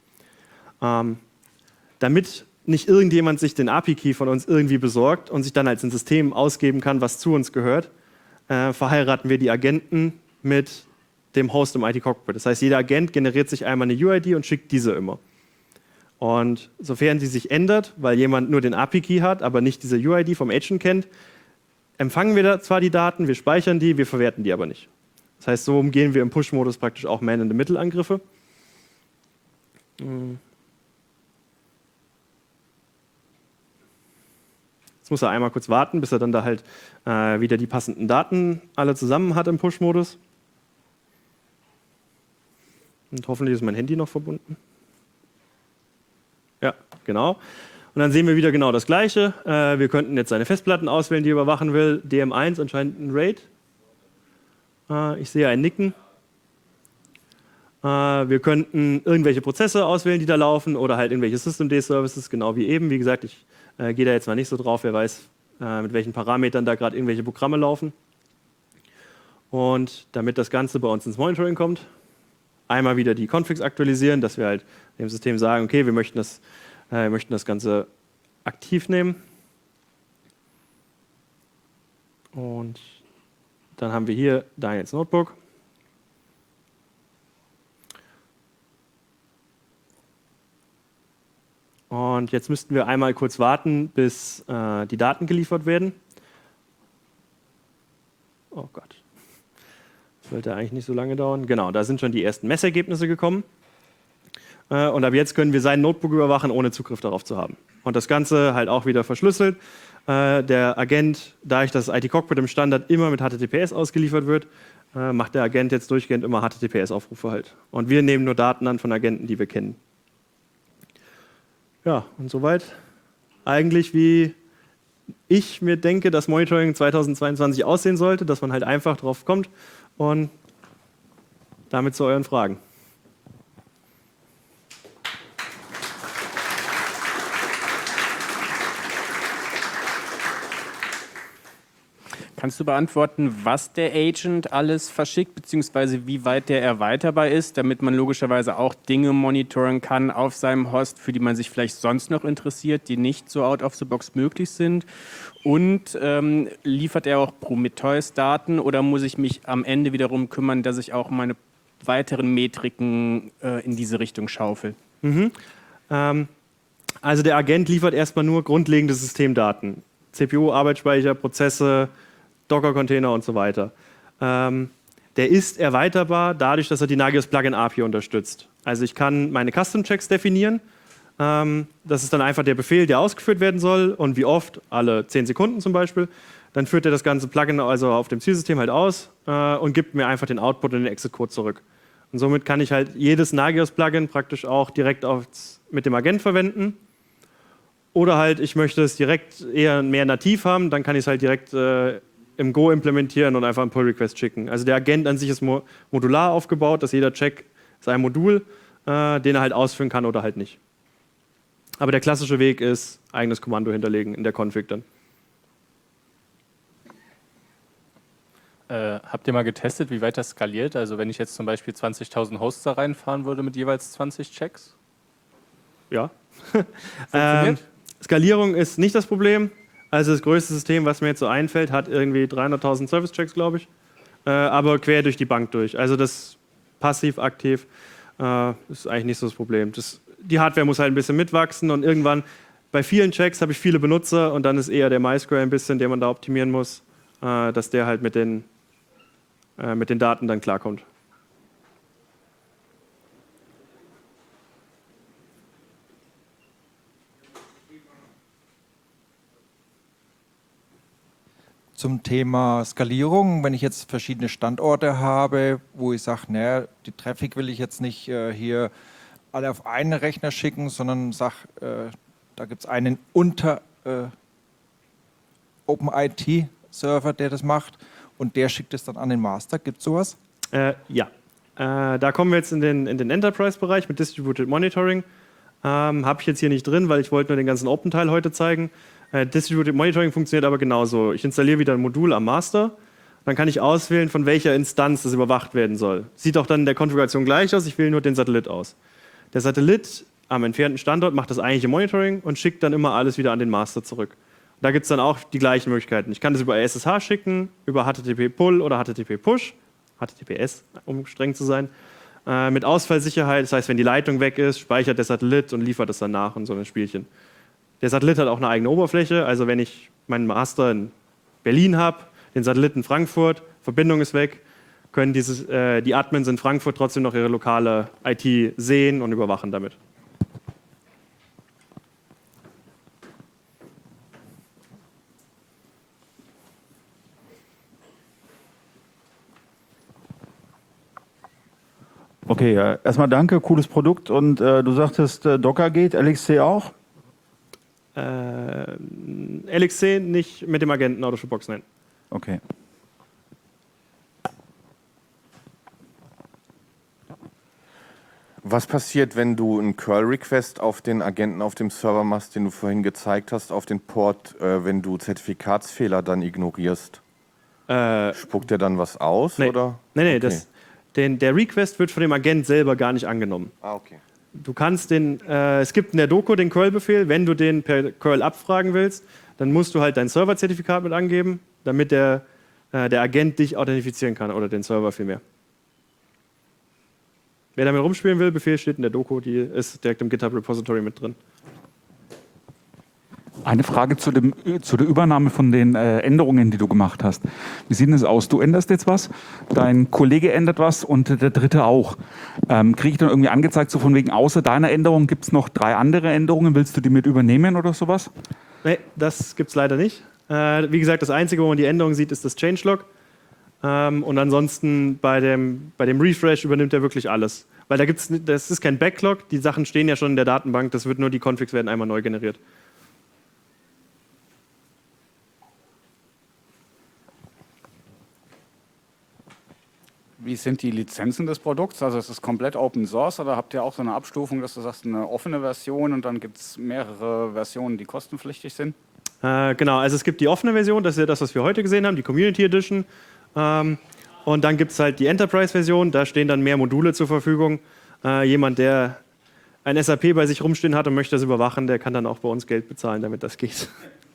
Damit nicht irgendjemand sich den API-Key von uns irgendwie besorgt und sich dann als ein System ausgeben kann, was zu uns gehört, verheiraten wir die Agenten mit dem Host im IT-Cockpit. Das heißt, jeder Agent generiert sich einmal eine UID und schickt diese immer. Und sofern die sich ändert, weil jemand nur den API-Key hat, aber nicht diese UID vom Agent kennt, empfangen wir da zwar die Daten, wir speichern die, wir verwerten die aber nicht. Das heißt, so umgehen wir im Push-Modus praktisch auch Man-in-the-Middle-Angriffe. Jetzt muss er einmal kurz warten, bis er dann da halt wieder die passenden Daten alle zusammen hat im Push-Modus. Und hoffentlich ist mein Handy noch verbunden. Ja, genau. Und dann sehen wir wieder genau das Gleiche. Wir könnten jetzt seine Festplatten auswählen, die er überwachen will. DM1 anscheinend ein RAID. Ich sehe ein Nicken. Wir könnten irgendwelche Prozesse auswählen, die da laufen oder halt irgendwelche Systemd-Services, genau wie eben. Wie gesagt, ich gehe da jetzt mal nicht so drauf, wer weiß, mit welchen Parametern da gerade irgendwelche Programme laufen. Und damit das Ganze bei uns ins Monitoring kommt, einmal wieder die Configs aktualisieren, dass wir halt dem System sagen, okay, wir möchten das Ganze aktiv nehmen. Und dann haben wir hier Daniels Notebook. Und jetzt müssten wir einmal kurz warten, bis die Daten geliefert werden. Oh Gott. Das sollte eigentlich nicht so lange dauern. Genau, da sind schon die ersten Messergebnisse gekommen. Und ab jetzt können wir sein Notebook überwachen, ohne Zugriff darauf zu haben. Und das Ganze halt auch wieder verschlüsselt. Der Agent, dadurch, dass IT-Cockpit im Standard immer mit HTTPS ausgeliefert wird, macht der Agent jetzt durchgehend immer HTTPS-Aufrufe halt. Und wir nehmen nur Daten an von Agenten, die wir kennen. Ja, und soweit eigentlich wie ich mir denke, dass Monitoring 2022 aussehen sollte, dass man halt einfach drauf kommt und damit zu euren Fragen.
Kannst du beantworten, was der Agent alles verschickt, beziehungsweise wie weit der erweiterbar ist, damit man logischerweise auch Dinge monitoren kann auf seinem Host, für die man sich vielleicht sonst noch interessiert, die nicht so out of the box möglich sind? Und liefert er auch Prometheus-Daten oder muss ich mich am Ende wiederum kümmern, dass ich auch meine weiteren Metriken in diese Richtung schaufel?
Also der Agent liefert erstmal nur grundlegende Systemdaten. CPU, Arbeitsspeicher, Prozesse, Docker-Container und so weiter. Der ist erweiterbar dadurch, dass er die Nagios Plugin API unterstützt. Also ich kann meine Custom-Checks definieren. Das ist dann einfach der Befehl, der ausgeführt werden soll und wie oft, alle 10 Sekunden zum Beispiel. Dann führt er das ganze Plugin also auf dem Zielsystem halt aus und gibt mir einfach den Output und den Exit-Code zurück. Und somit kann ich halt jedes Nagios-Plugin praktisch auch direkt mit dem Agent verwenden. Oder halt, ich möchte es direkt eher mehr nativ haben, dann kann ich es halt direkt im Go implementieren und einfach einen Pull-Request schicken. Also der Agent an sich ist modular aufgebaut, dass jeder Check ist ein Modul, den er halt ausführen kann oder halt nicht. Aber der klassische Weg ist, eigenes Kommando hinterlegen in der Config dann.
Habt ihr mal getestet, wie weit das skaliert? Also wenn ich jetzt zum Beispiel 20.000 Hosts da reinfahren würde mit jeweils 20 Checks?
Ja.
Funktioniert?
Skalierung ist nicht das Problem. Also das größte System, was mir jetzt so einfällt, hat irgendwie 300.000 Service-Checks, glaube ich. Aber quer durch die Bank durch. Also das passiv, aktiv ist eigentlich nicht so das Problem. Die Hardware muss halt ein bisschen mitwachsen und irgendwann bei vielen Checks habe ich viele Benutzer und dann ist eher der MySQL ein bisschen, den man da optimieren muss, dass der halt mit den Daten dann klarkommt.
Zum Thema Skalierung, wenn ich jetzt verschiedene Standorte habe, wo ich sage, naja, die Traffic will ich jetzt nicht hier alle auf einen Rechner schicken, sondern sage, da gibt es einen unter OpenIT-Server, der das macht und der schickt es dann an den Master. Gibt es sowas?
Ja. Da kommen wir jetzt in den Enterprise-Bereich mit Distributed Monitoring. Habe ich jetzt hier nicht drin, weil ich wollte nur den ganzen Open-Teil heute zeigen. Distributed Monitoring funktioniert aber genauso. Ich installiere wieder ein Modul am Master, dann kann ich auswählen, von welcher Instanz das überwacht werden soll. Sieht auch dann in der Konfiguration gleich aus, ich wähle nur den Satellit aus. Der Satellit am entfernten Standort macht das eigentliche Monitoring und schickt dann immer alles wieder an den Master zurück. Da gibt es dann auch die gleichen Möglichkeiten. Ich kann das über SSH schicken, über HTTP-Pull oder HTTP-Push, HTTPS, um streng zu sein, mit Ausfallsicherheit. Das heißt, wenn die Leitung weg ist, speichert der Satellit und liefert es dann nach und so ein Spielchen. Der Satellit hat auch eine eigene Oberfläche, also wenn ich meinen Master in Berlin habe, den Satellit in Frankfurt, Verbindung ist weg, können die Admins in Frankfurt trotzdem noch ihre lokale IT sehen und überwachen damit.
Okay, erstmal danke, cooles Produkt und du sagtest, Docker geht, LXC auch?
LXC nicht mit dem Agenten out of the box, nein.
Okay.
Was passiert, wenn du einen Curl-Request auf den Agenten auf dem Server machst, den du vorhin gezeigt hast, auf den Port, wenn du Zertifikatsfehler dann ignorierst? Spuckt der dann was aus?
Nee,
oder?
nee,
Okay.
der Request wird von dem Agent selber gar nicht angenommen.
Ah, okay.
Du kannst es gibt in der Doku den Curl-Befehl, wenn du den per Curl abfragen willst, dann musst du halt dein Server-Zertifikat mit angeben, damit der Agent dich authentifizieren kann oder den Server vielmehr. Wer damit rumspielen will, Befehl steht in der Doku, die ist direkt im GitHub-Repository mit drin.
Eine Frage zu der Übernahme von den Änderungen, die du gemacht hast. Wie sieht es aus? Du änderst jetzt was, dein Kollege ändert was und der Dritte auch. Kriege ich dann irgendwie angezeigt, so von wegen, außer deiner Änderung gibt es noch 3 andere Änderungen, willst du die mit übernehmen oder sowas?
Nee, das gibt es leider nicht. Wie gesagt, das Einzige, wo man die Änderung sieht, ist das Changelog. Und ansonsten bei dem Refresh übernimmt er wirklich alles. Weil das ist kein Backlog, die Sachen stehen ja schon in der Datenbank, das wird nur, die Configs werden einmal neu generiert.
Wie sind die Lizenzen des Produkts? Also ist es komplett Open Source oder habt ihr auch so eine Abstufung, dass du sagst, eine offene Version und dann gibt es mehrere Versionen, die kostenpflichtig sind?
Genau, also es gibt die offene Version, das ist ja das, was wir heute gesehen haben, die Community Edition. Und dann gibt es halt die Enterprise-Version, da stehen dann mehr Module zur Verfügung. Jemand, der ein SAP bei sich rumstehen hat und möchte das überwachen, der kann dann auch bei uns Geld bezahlen, damit das geht.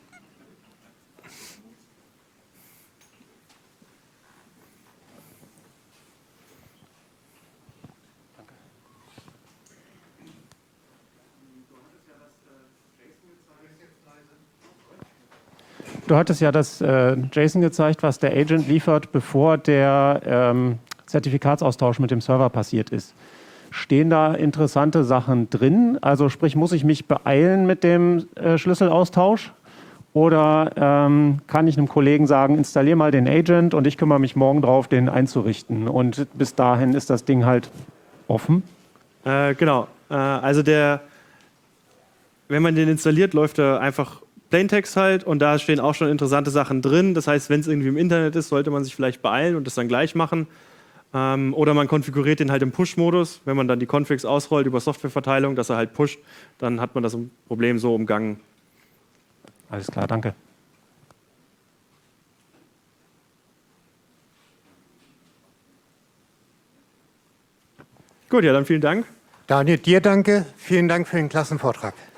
Du hattest ja das JSON gezeigt, was der Agent liefert, bevor der Zertifikatsaustausch mit dem Server passiert ist. Stehen da interessante Sachen drin? Also sprich, muss ich mich beeilen mit dem Schlüsselaustausch? Oder kann ich einem Kollegen sagen, installiere mal den Agent und ich kümmere mich morgen drauf, den einzurichten? Und bis dahin ist das Ding halt offen?
Genau. Also wenn man den installiert, läuft er einfach Plaintext halt und da stehen auch schon interessante Sachen drin. Das heißt, wenn es irgendwie im Internet ist, sollte man sich vielleicht beeilen und das dann gleich machen. Oder man konfiguriert den halt im Push-Modus. Wenn man dann die Configs ausrollt über Softwareverteilung, dass er halt pusht, dann hat man das Problem so umgangen.
Alles klar, danke.
Gut, ja, dann vielen Dank.
Daniel, dir danke. Vielen Dank für den klassen Vortrag.